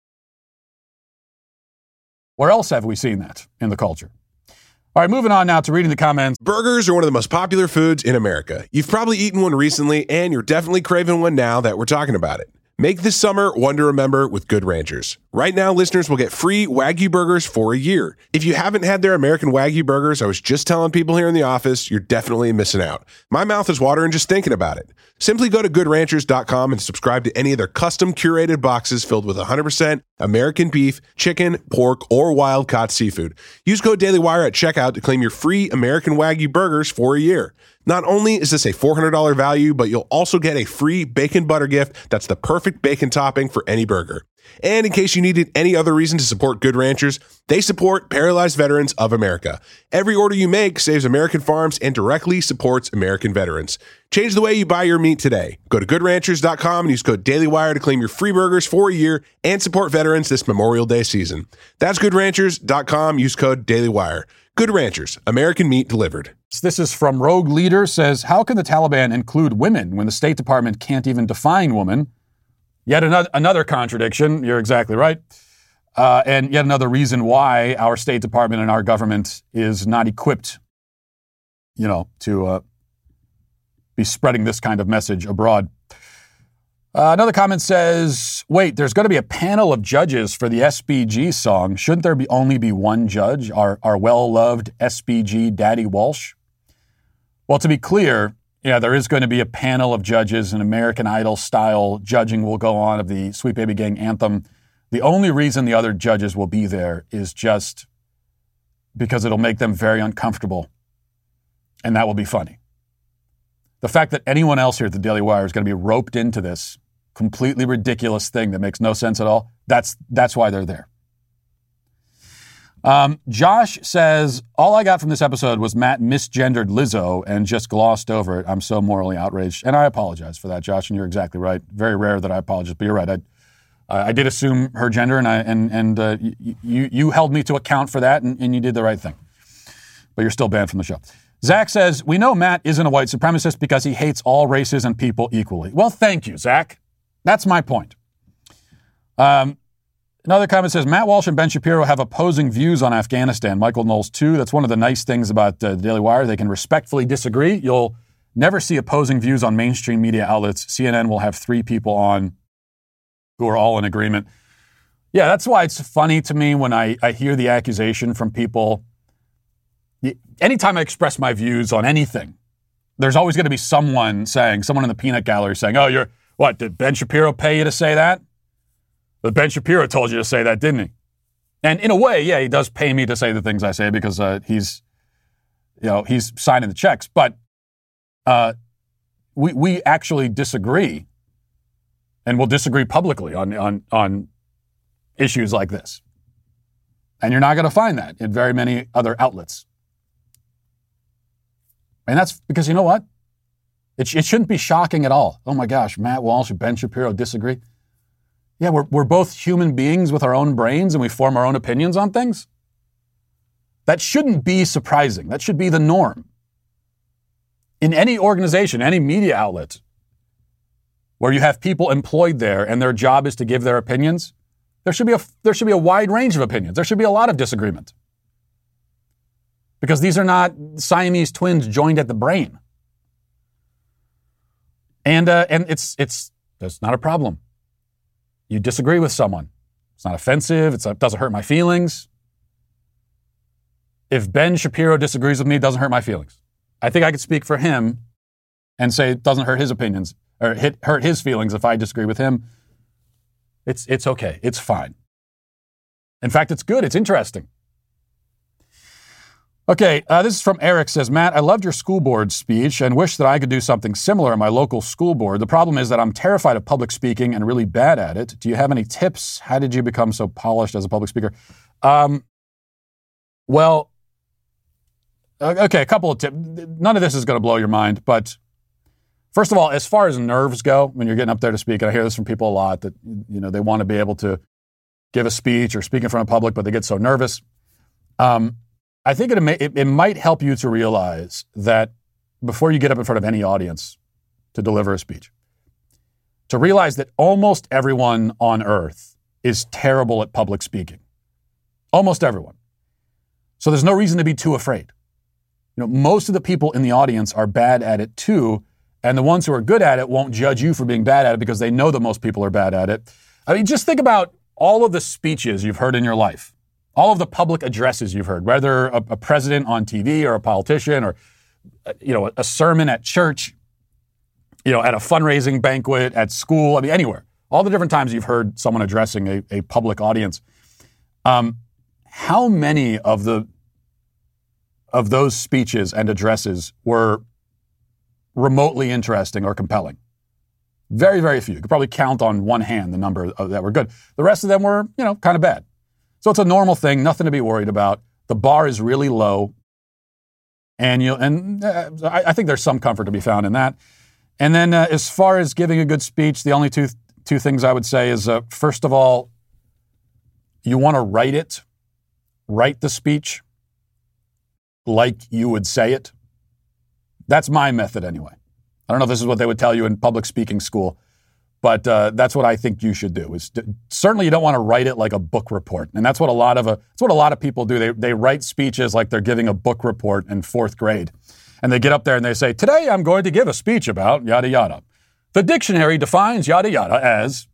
Where else have we seen that in the culture? All right, moving on now to reading the comments. Burgers are one of the most popular foods in America. You've probably eaten one recently, and you're definitely craving one now that we're talking about it. Make this summer one to remember with Good Ranchers. Right now, listeners will get free Wagyu burgers for a year. If you haven't had their American Wagyu burgers, I was just telling people here in the office, you're definitely missing out. My mouth is watering just thinking about it. Simply go to good ranchers dot com and subscribe to any of their custom curated boxes filled with one hundred percent American beef, chicken, pork, or wild-caught seafood. Use code DailyWire at checkout to claim your free American Wagyu burgers for a year. Not only is this a four hundred dollars value, but you'll also get a free bacon butter gift that's the perfect bacon topping for any burger. And in case you needed any other reason to support Good Ranchers, they support Paralyzed Veterans of America. Every order you make saves American farms and directly supports American veterans. Change the way you buy your meat today. Go to good ranchers dot com and use code DailyWire to claim your free burgers for a year and support veterans this Memorial Day season. That's good ranchers dot com. Use code DailyWire. Good Ranchers, American meat delivered. This is from Rogue Leader, says, how can the Taliban include women when the State Department can't even define woman? Yet another, another contradiction. You're exactly right. Uh, and yet another reason why our State Department and our government is not equipped, you know, to uh, be spreading this kind of message abroad. Uh, another comment says, wait, there's going to be a panel of judges for the S B G song. Shouldn't there be only be one judge, our, our well-loved S B G Daddy Walsh? Well, to be clear, yeah, there is going to be a panel of judges, an American Idol-style judging will go on of the Sweet Baby Gang anthem. The only reason the other judges will be there is just because it'll make them very uncomfortable, and that will be funny. The fact that anyone else here at the Daily Wire is going to be roped into this completely ridiculous thing that makes no sense at all, that's that's why they're there. Um, Josh says, all I got from this episode was Matt misgendered Lizzo and just glossed over it. I'm so morally outraged. And I apologize for that, Josh, and you're exactly right. Very rare that I apologize, but you're right. I I did assume her gender, and I and and uh, you you held me to account for that, and, and you did the right thing. But you're still banned from the show. Zach says, we know Matt isn't a white supremacist because he hates all races and people equally. Well, thank you, Zach. That's my point. Um, another comment says, Matt Walsh and Ben Shapiro have opposing views on Afghanistan. Michael Knowles, too. That's one of the nice things about uh, the Daily Wire. They can respectfully disagree. You'll never see opposing views on mainstream media outlets. C N N will have three people on who are all in agreement. Yeah, that's why it's funny to me when I, I hear the accusation from people. Anytime I express my views on anything, there's always going to be someone saying, someone in the peanut gallery saying, oh, you're, what, did Ben Shapiro pay you to say that? But Ben Shapiro told you to say that, didn't he? And in a way, yeah, he does pay me to say the things I say because uh, he's, you know, he's signing the checks. But uh, we we actually disagree, and we'll disagree publicly on on on issues like this. And you're not going to find that in very many other outlets. And that's because, you know what? It, sh- it shouldn't be shocking at all. Oh my gosh, Matt Walsh and Ben Shapiro disagree. Yeah, we're we're both human beings with our own brains and we form our own opinions on things. That shouldn't be surprising. That should be the norm. In any organization, any media outlet, where you have people employed there and their job is to give their opinions, There should be a there should be a wide range of opinions. There should be a lot of disagreement. Because these are not Siamese twins joined at the brain. And uh, and it's it's that's not a problem. You disagree with someone. It's not offensive. It's, it doesn't hurt my feelings. If Ben Shapiro disagrees with me, it doesn't hurt my feelings. I think I could speak for him and say it doesn't hurt his opinions or hit, hurt his feelings if I disagree with him. It's it's okay. It's fine. In fact, it's good. It's interesting. Okay, uh, this is from Eric. Says, Matt, I loved your school board speech and wish that I could do something similar in my local school board. The problem is that I'm terrified of public speaking and really bad at it. Do you have any tips? How did you become so polished as a public speaker? Um, well, okay, a couple of tips. None of this is going to blow your mind, but first of all, as far as nerves go, when you're getting up there to speak, and I hear this from people a lot, that you know they want to be able to give a speech or speak in front of public, but they get so nervous. Um, I think it, it, it might help you to realize that before you get up in front of any audience to deliver a speech, to realize that almost everyone on earth is terrible at public speaking. Almost everyone. So there's no reason to be too afraid. You know, most of the people in the audience are bad at it too, and the ones who are good at it won't judge you for being bad at it because they know that most people are bad at it. I mean, just think about all of the speeches you've heard in your life. All of the public addresses you've heard, whether a, a president on T V or a politician or, you know, a, a sermon at church, you know, at a fundraising banquet, at school, I mean, anywhere. All the different times you've heard someone addressing a, a public audience. Um, how many of the of those speeches and addresses were remotely interesting or compelling? Very, very few. You could probably count on one hand the number of, that were good. The rest of them were, you know, kind of bad. So it's a normal thing, nothing to be worried about. The bar is really low, and you and uh, I, I think there's some comfort to be found in that. And then, uh, as far as giving a good speech, the only two two things I would say is, uh, first of all, you want to write it, write the speech like you would say it. That's my method anyway. I don't know if this is what they would tell you in public speaking school. But uh, that's what I think you should do. Is to, certainly you don't want to write it like a book report, and that's what a lot of a, that's what a lot of people do. They they write speeches like they're giving a book report in fourth grade, and they get up there and they say, "Today I'm going to give a speech about yada yada. The dictionary defines yada yada as."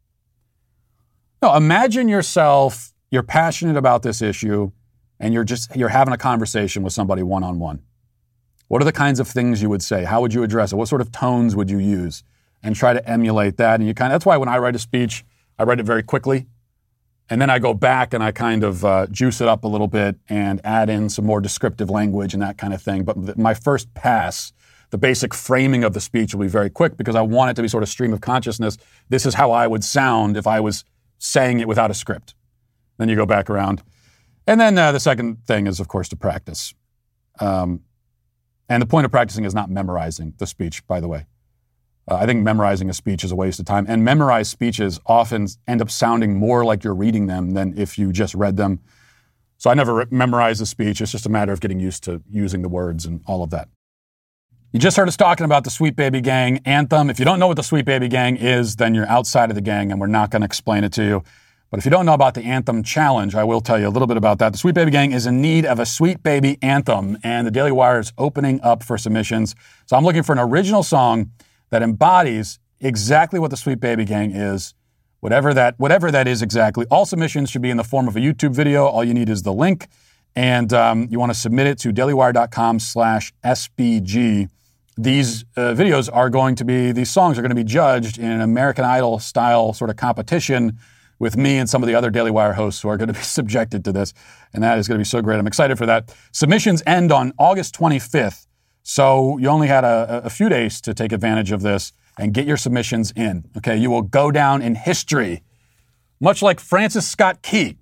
No, imagine yourself. You're passionate about this issue, and you're just you're having a conversation with somebody one on one. What are the kinds of things you would say? How would you address it? What sort of tones would you use? And try to emulate that. And you kind of, that's why when I write a speech, I write it very quickly. And then I go back and I kind of uh, juice it up a little bit and add in some more descriptive language and that kind of thing. But th- my first pass, the basic framing of the speech will be very quick because I want it to be sort of stream of consciousness. This is how I would sound if I was saying it without a script. Then you go back around. And then uh, the second thing is, of course, to practice. Um, and the point of practicing is not memorizing the speech, by the way. Uh, I think memorizing a speech is a waste of time. And memorized speeches often end up sounding more like you're reading them than if you just read them. So I never re- memorize a speech. It's just a matter of getting used to using the words and all of that. You just heard us talking about the Sweet Baby Gang anthem. If you don't know what the Sweet Baby Gang is, then you're outside of the gang and we're not going to explain it to you. But if you don't know about the Anthem Challenge, I will tell you a little bit about that. The Sweet Baby Gang is in need of a Sweet Baby anthem, and the Daily Wire is opening up for submissions. So I'm looking for an original song that embodies exactly what the Sweet Baby Gang is, whatever that whatever that is exactly. All submissions should be in the form of a YouTube video. All you need is the link, and um, you want to submit it to dailywire.com slash SBG. These uh, videos are going to be, these songs are going to be judged in an American Idol style sort of competition with me and some of the other Daily Wire hosts who are going to be subjected to this, and that is going to be so great. I'm excited for that. Submissions end on August twenty-fifth. So you only had a, a few days to take advantage of this and get your submissions in. Okay, you will go down in history, much like Francis Scott Key.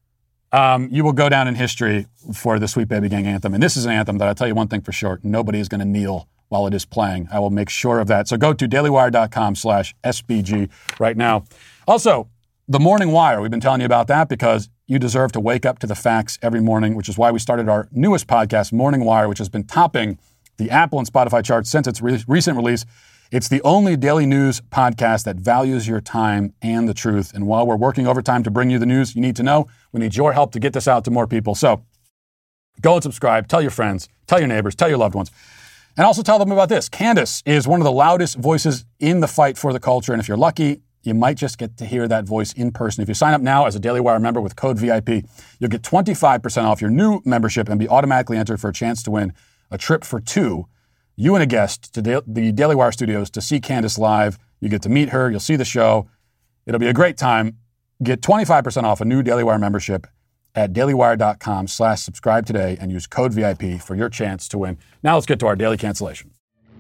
Um, you will go down in history for the Sweet Baby Gang anthem. And this is an anthem that I'll tell you one thing for sure. Nobody is going to kneel while it is playing. I will make sure of that. So go to dailywire.com slash SBG right now. Also, the Morning Wire. We've been telling you about that because you deserve to wake up to the facts every morning, which is why we started our newest podcast, Morning Wire, which has been topping the Apple and Spotify charts since its re- recent release. It's the only daily news podcast that values your time and the truth. And while we're working overtime to bring you the news you need to know, we need your help to get this out to more people. So go and subscribe. Tell your friends. Tell your neighbors. Tell your loved ones. And also tell them about this. Candace is one of the loudest voices in the fight for the culture. And if you're lucky, you might just get to hear that voice in person. If you sign up now as a Daily Wire member with code V I P, you'll get twenty-five percent off your new membership and be automatically entered for a chance to win a trip for two, you and a guest, to da- the Daily Wire studios to see Candace live. You get to meet her. You'll see the show. It'll be a great time. Get twenty-five percent off a new Daily Wire membership at dailywire.com slash subscribe today and use code V I P for your chance to win. Now let's get to our daily cancellation.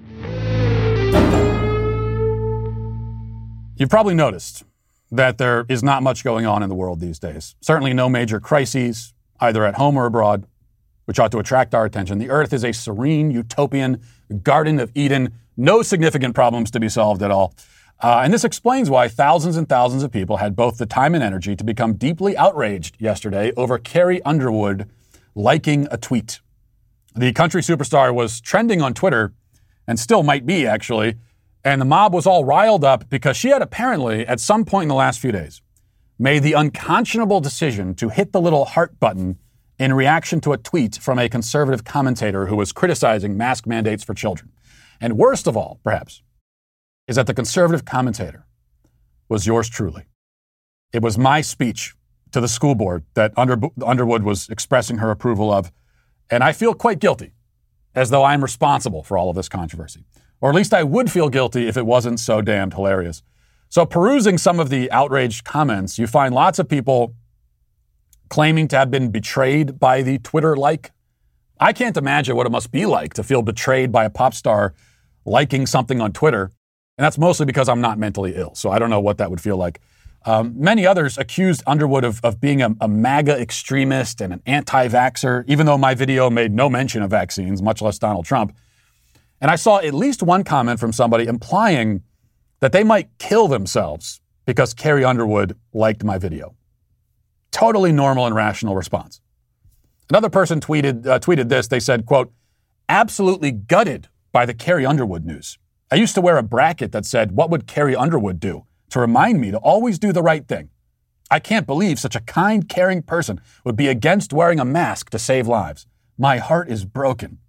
You've probably noticed that there is not much going on in the world these days. Certainly no major crises, either at home or abroad, which ought to attract our attention. The earth is a serene, utopian Garden of Eden, no significant problems to be solved at all. Uh, and this explains why thousands and thousands of people had both the time and energy to become deeply outraged yesterday over Carrie Underwood liking a tweet. The country superstar was trending on Twitter, and still might be actually, and the mob was all riled up because she had apparently, at some point in the last few days, made the unconscionable decision to hit the little heart button in reaction to a tweet from a conservative commentator who was criticizing mask mandates for children. And worst of all, perhaps, is that the conservative commentator was yours truly. It was my speech to the school board that Under- Underwood was expressing her approval of, and I feel quite guilty, as though I'm responsible for all of this controversy. Or at least I would feel guilty if it wasn't so damned hilarious. So perusing some of the outraged comments, you find lots of people claiming to have been betrayed by the Twitter-like. I can't imagine what it must be like to feel betrayed by a pop star liking something on Twitter. And that's mostly because I'm not mentally ill, so I don't know what that would feel like. Um, many others accused Underwood of, of being a, a MAGA extremist and an anti-vaxxer, even though my video made no mention of vaccines, much less Donald Trump. And I saw at least one comment from somebody implying that they might kill themselves because Carrie Underwood liked my video. Totally normal and rational response. Another person tweeted uh, tweeted this. They said, quote, absolutely gutted by the Carrie Underwood news. I used to wear a bracket that said, what would Carrie Underwood do? To remind me to always do the right thing. I can't believe such a kind, caring person would be against wearing a mask to save lives. My heart is broken.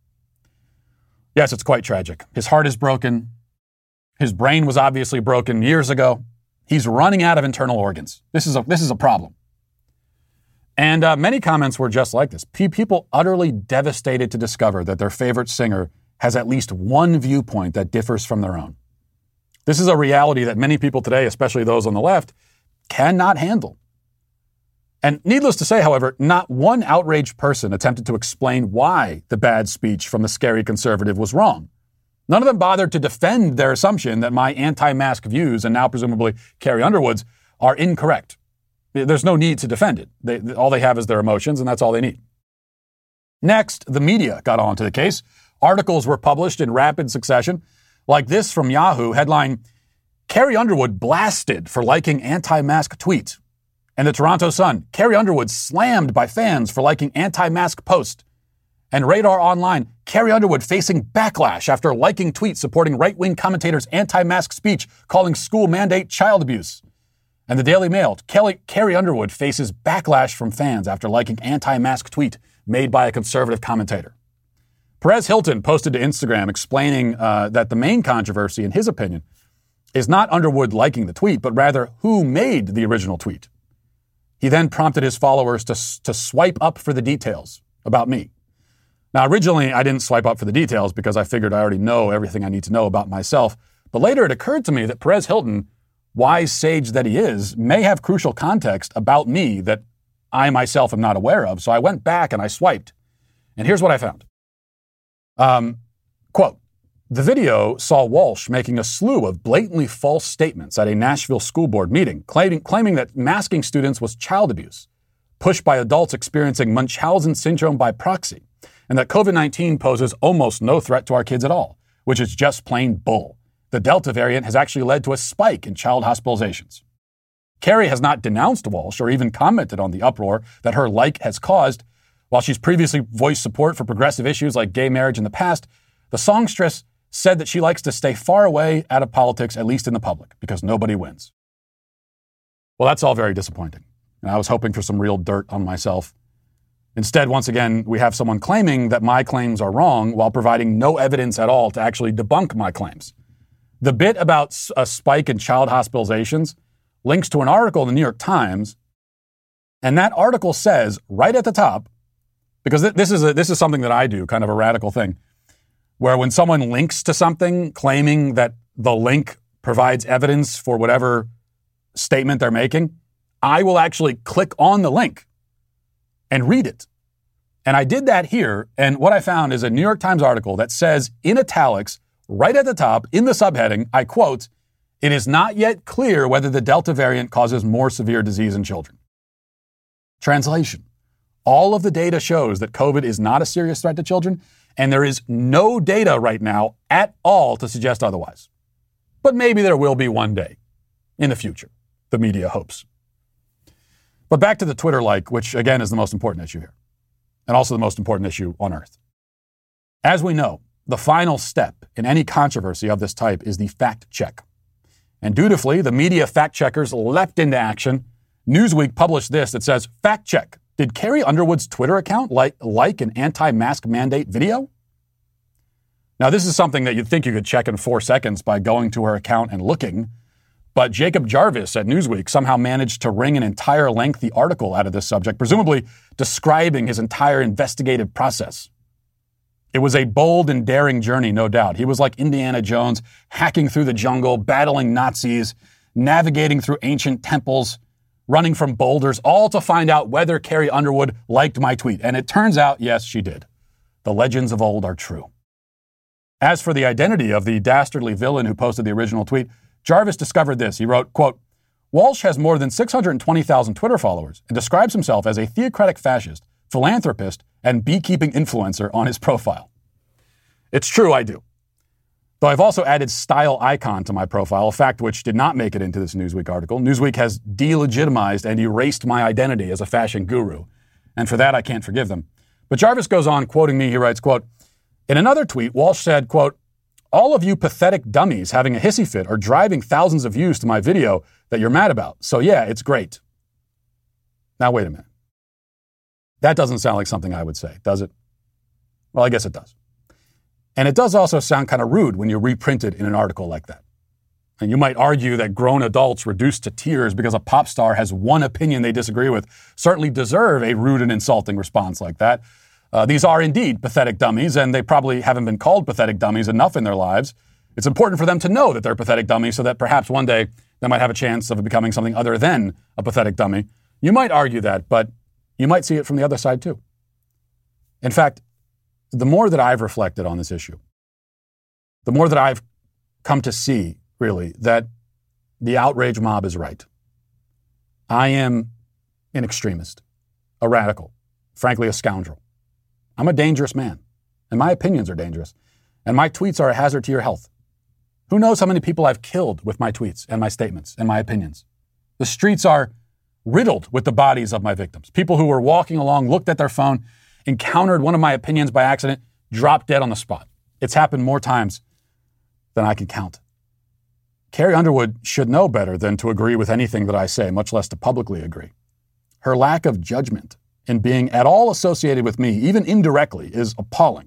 Yes, it's quite tragic. His heart is broken. His brain was obviously broken years ago. He's running out of internal organs. This is a, this is a problem. And uh, many comments were just like this. P- people utterly devastated to discover that their favorite singer has at least one viewpoint that differs from their own. This is a reality that many people today, especially those on the left, cannot handle. And needless to say, however, not one outraged person attempted to explain why the bad speech from the scary conservative was wrong. None of them bothered to defend their assumption that my anti-mask views, and now presumably Carrie Underwood's, are incorrect. There's no need to defend it. They, all they have is their emotions, and that's all they need. Next, the media got onto the case. Articles were published in rapid succession, like this from Yahoo, headline, Carrie Underwood blasted for liking anti-mask tweet. And the Toronto Sun, Carrie Underwood slammed by fans for liking anti-mask post. And Radar Online, Carrie Underwood facing backlash after liking tweets supporting right-wing commentators' anti-mask speech calling school mandate child abuse. And the Daily Mail, Kelly, Carrie Underwood faces backlash from fans after liking anti-mask tweet made by a conservative commentator. Perez Hilton posted to Instagram explaining uh, that the main controversy, in his opinion, is not Underwood liking the tweet, but rather who made the original tweet. He then prompted his followers to, to swipe up for the details about me. Now, originally, I didn't swipe up for the details because I figured I already know everything I need to know about myself. But later it occurred to me that Perez Hilton, wise sage that he is, may have crucial context about me that I myself am not aware of. So I went back and I swiped. And here's what I found. Um, quote, the video saw Walsh making a slew of blatantly false statements at a Nashville school board meeting, claiming, claiming that masking students was child abuse, pushed by adults experiencing Munchausen syndrome by proxy, and that covid nineteen poses almost no threat to our kids at all, which is just plain bull. The Delta variant has actually led to a spike in child hospitalizations. Carrie has not denounced Walsh or even commented on the uproar that her like has caused. While she's previously voiced support for progressive issues like gay marriage in the past, the songstress said that she likes to stay far away out of politics, at least in the public, because nobody wins. Well, that's all very disappointing. And I was hoping for some real dirt on myself. Instead, once again, we have someone claiming that my claims are wrong while providing no evidence at all to actually debunk my claims. The bit about a spike in child hospitalizations links to an article in the New York Times, and that article says right at the top, because th- this is a, this is something that I do, kind of a radical thing, where when someone links to something claiming that the link provides evidence for whatever statement they're making, I will actually click on the link and read it. And I did that here, and what I found is a New York Times article that says in italics, right at the top, in the subheading, I quote, "It is not yet clear whether the Delta variant causes more severe disease in children." Translation: all of the data shows that COVID is not a serious threat to children, and there is no data right now at all to suggest otherwise. But maybe there will be one day in the future, the media hopes. But back to the Twitter like, which again is the most important issue here, and also the most important issue on Earth. As we know, the final step in any controversy of this type is the fact check. And dutifully, the media fact checkers leapt into action. Newsweek published this that says, fact check. Did Carrie Underwood's Twitter account like, like an anti-mask mandate video? Now, this is something that you'd think you could check in four seconds by going to her account and looking. But Jacob Jarvis at Newsweek somehow managed to wring an entire lengthy article out of this subject, presumably describing his entire investigative process. It was a bold and daring journey, no doubt. He was like Indiana Jones, hacking through the jungle, battling Nazis, navigating through ancient temples, running from boulders, all to find out whether Carrie Underwood liked my tweet. And it turns out, yes, she did. The legends of old are true. As for the identity of the dastardly villain who posted the original tweet, Jarvis discovered this. He wrote, quote, "Walsh has more than six hundred twenty thousand Twitter followers and describes himself as a theocratic fascist, philanthropist, and beekeeping influencer on his profile." It's true, I do. Though I've also added style icon to my profile, a fact which did not make it into this Newsweek article. Newsweek has delegitimized and erased my identity as a fashion guru, and for that I can't forgive them. But Jarvis goes on, quoting me, he writes, quote, "In another tweet, Walsh said, quote, all of you pathetic dummies having a hissy fit are driving thousands of views to my video that you're mad about. So yeah, it's great." Now, wait a minute. That doesn't sound like something I would say, does it? Well, I guess it does. And it does also sound kind of rude when you reprint it in an article like that. And you might argue that grown adults reduced to tears because a pop star has one opinion they disagree with certainly deserve a rude and insulting response like that. Uh, these are indeed pathetic dummies, and they probably haven't been called pathetic dummies enough in their lives. It's important for them to know that they're pathetic dummies so that perhaps one day they might have a chance of becoming something other than a pathetic dummy. You might argue that, but you might see it from the other side too. In fact, the more that I've reflected on this issue, the more that I've come to see, really, that the outrage mob is right. I am an extremist, a radical, frankly, a scoundrel. I'm a dangerous man, and my opinions are dangerous, and my tweets are a hazard to your health. Who knows how many people I've killed with my tweets and my statements and my opinions? The streets are riddled with the bodies of my victims. People who were walking along, looked at their phone, encountered one of my opinions by accident, dropped dead on the spot. It's happened more times than I can count. Carrie Underwood should know better than to agree with anything that I say, much less to publicly agree. Her lack of judgment in being at all associated with me, even indirectly, is appalling.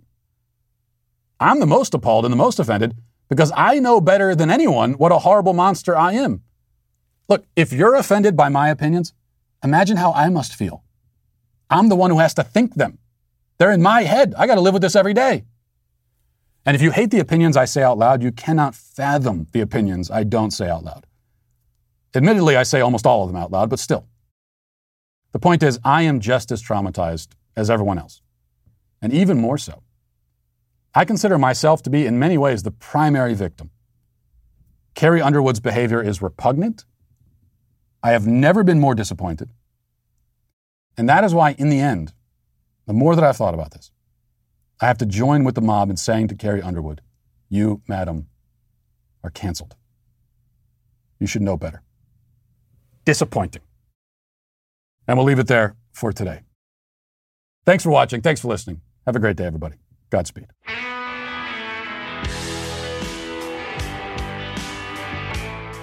I'm the most appalled and the most offended because I know better than anyone what a horrible monster I am. Look, if you're offended by my opinions, imagine how I must feel. I'm the one who has to think them. They're in my head. I got to live with this every day. And if you hate the opinions I say out loud, you cannot fathom the opinions I don't say out loud. Admittedly, I say almost all of them out loud, but still. The point is, I am just as traumatized as everyone else, and even more so. I consider myself to be, in many ways, the primary victim. Carrie Underwood's behavior is repugnant. I have never been more disappointed. And that is why, in the end, the more that I've thought about this, I have to join with the mob in saying to Carrie Underwood, you, madam, are canceled. You should know better. Disappointing. And we'll leave it there for today. Thanks for watching. Thanks for listening. Have a great day, everybody. Godspeed.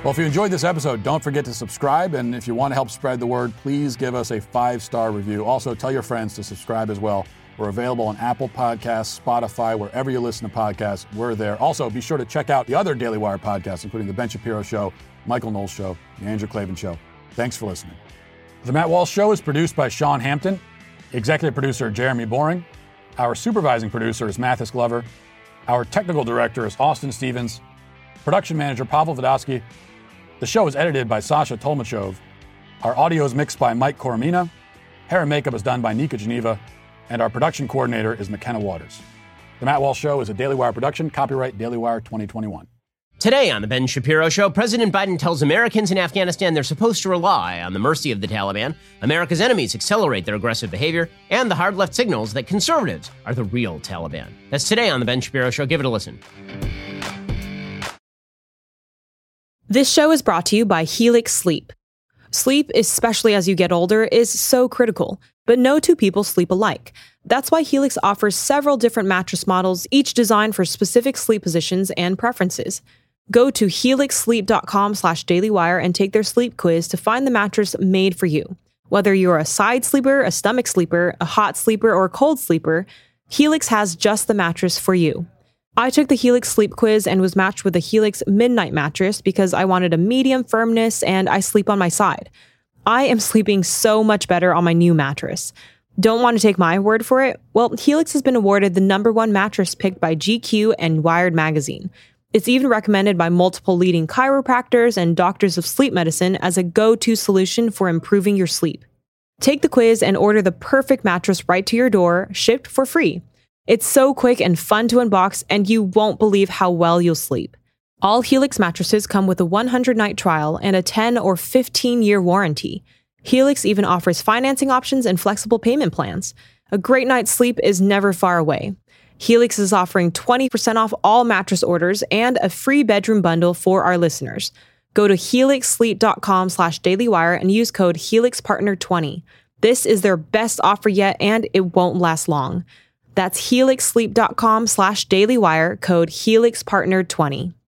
Well, if you enjoyed this episode, don't forget to subscribe. And if you want to help spread the word, please give us a five-star review. Also, tell your friends to subscribe as well. We're available on Apple Podcasts, Spotify, wherever you listen to podcasts, we're there. Also, be sure to check out the other Daily Wire podcasts, including The Ben Shapiro Show, Michael Knowles Show, The Andrew Klavan Show. Thanks for listening. The Matt Walsh Show is produced by Sean Hampton, executive producer Jeremy Boring. Our supervising producer is Mathis Glover. Our technical director is Austin Stevens. Production manager Pavel Vodosky. The show is edited by Sasha Tolmachov. Our audio is mixed by Mike Coromina. Hair and makeup is done by Nika Geneva. And our production coordinator is McKenna Waters. The Matt Walsh Show is a Daily Wire production, copyright Daily Wire twenty twenty-one. Today on The Ben Shapiro Show, President Biden tells Americans in Afghanistan they're supposed to rely on the mercy of the Taliban, America's enemies accelerate their aggressive behavior, and the hard left signals that conservatives are the real Taliban. That's today on The Ben Shapiro Show. Give it a listen. This show is brought to you by Helix Sleep. Sleep, especially as you get older, is so critical, but no two people sleep alike. That's why Helix offers several different mattress models, each designed for specific sleep positions and preferences. Go to helixsleep.com slash dailywire and take their sleep quiz to find the mattress made for you. Whether you're a side sleeper, a stomach sleeper, a hot sleeper, or a cold sleeper, Helix has just the mattress for you. I took the Helix sleep quiz and was matched with the Helix Midnight mattress because I wanted a medium firmness and I sleep on my side. I am sleeping so much better on my new mattress. Don't want to take my word for it? Well, Helix has been awarded the number one mattress picked by G Q and Wired magazine. It's even recommended by multiple leading chiropractors and doctors of sleep medicine as a go-to solution for improving your sleep. Take the quiz and order the perfect mattress right to your door, shipped for free. It's so quick and fun to unbox, and you won't believe how well you'll sleep. All Helix mattresses come with a one hundred night trial and a ten or fifteen year warranty. Helix even offers financing options and flexible payment plans. A great night's sleep is never far away. Helix is offering twenty percent off all mattress orders and a free bedroom bundle for our listeners. Go to helixsleep.com slash dailywire and use code helix partner twenty. This is their best offer yet, and it won't last long. That's helixsleep.com slash dailywire, code helix partner twenty.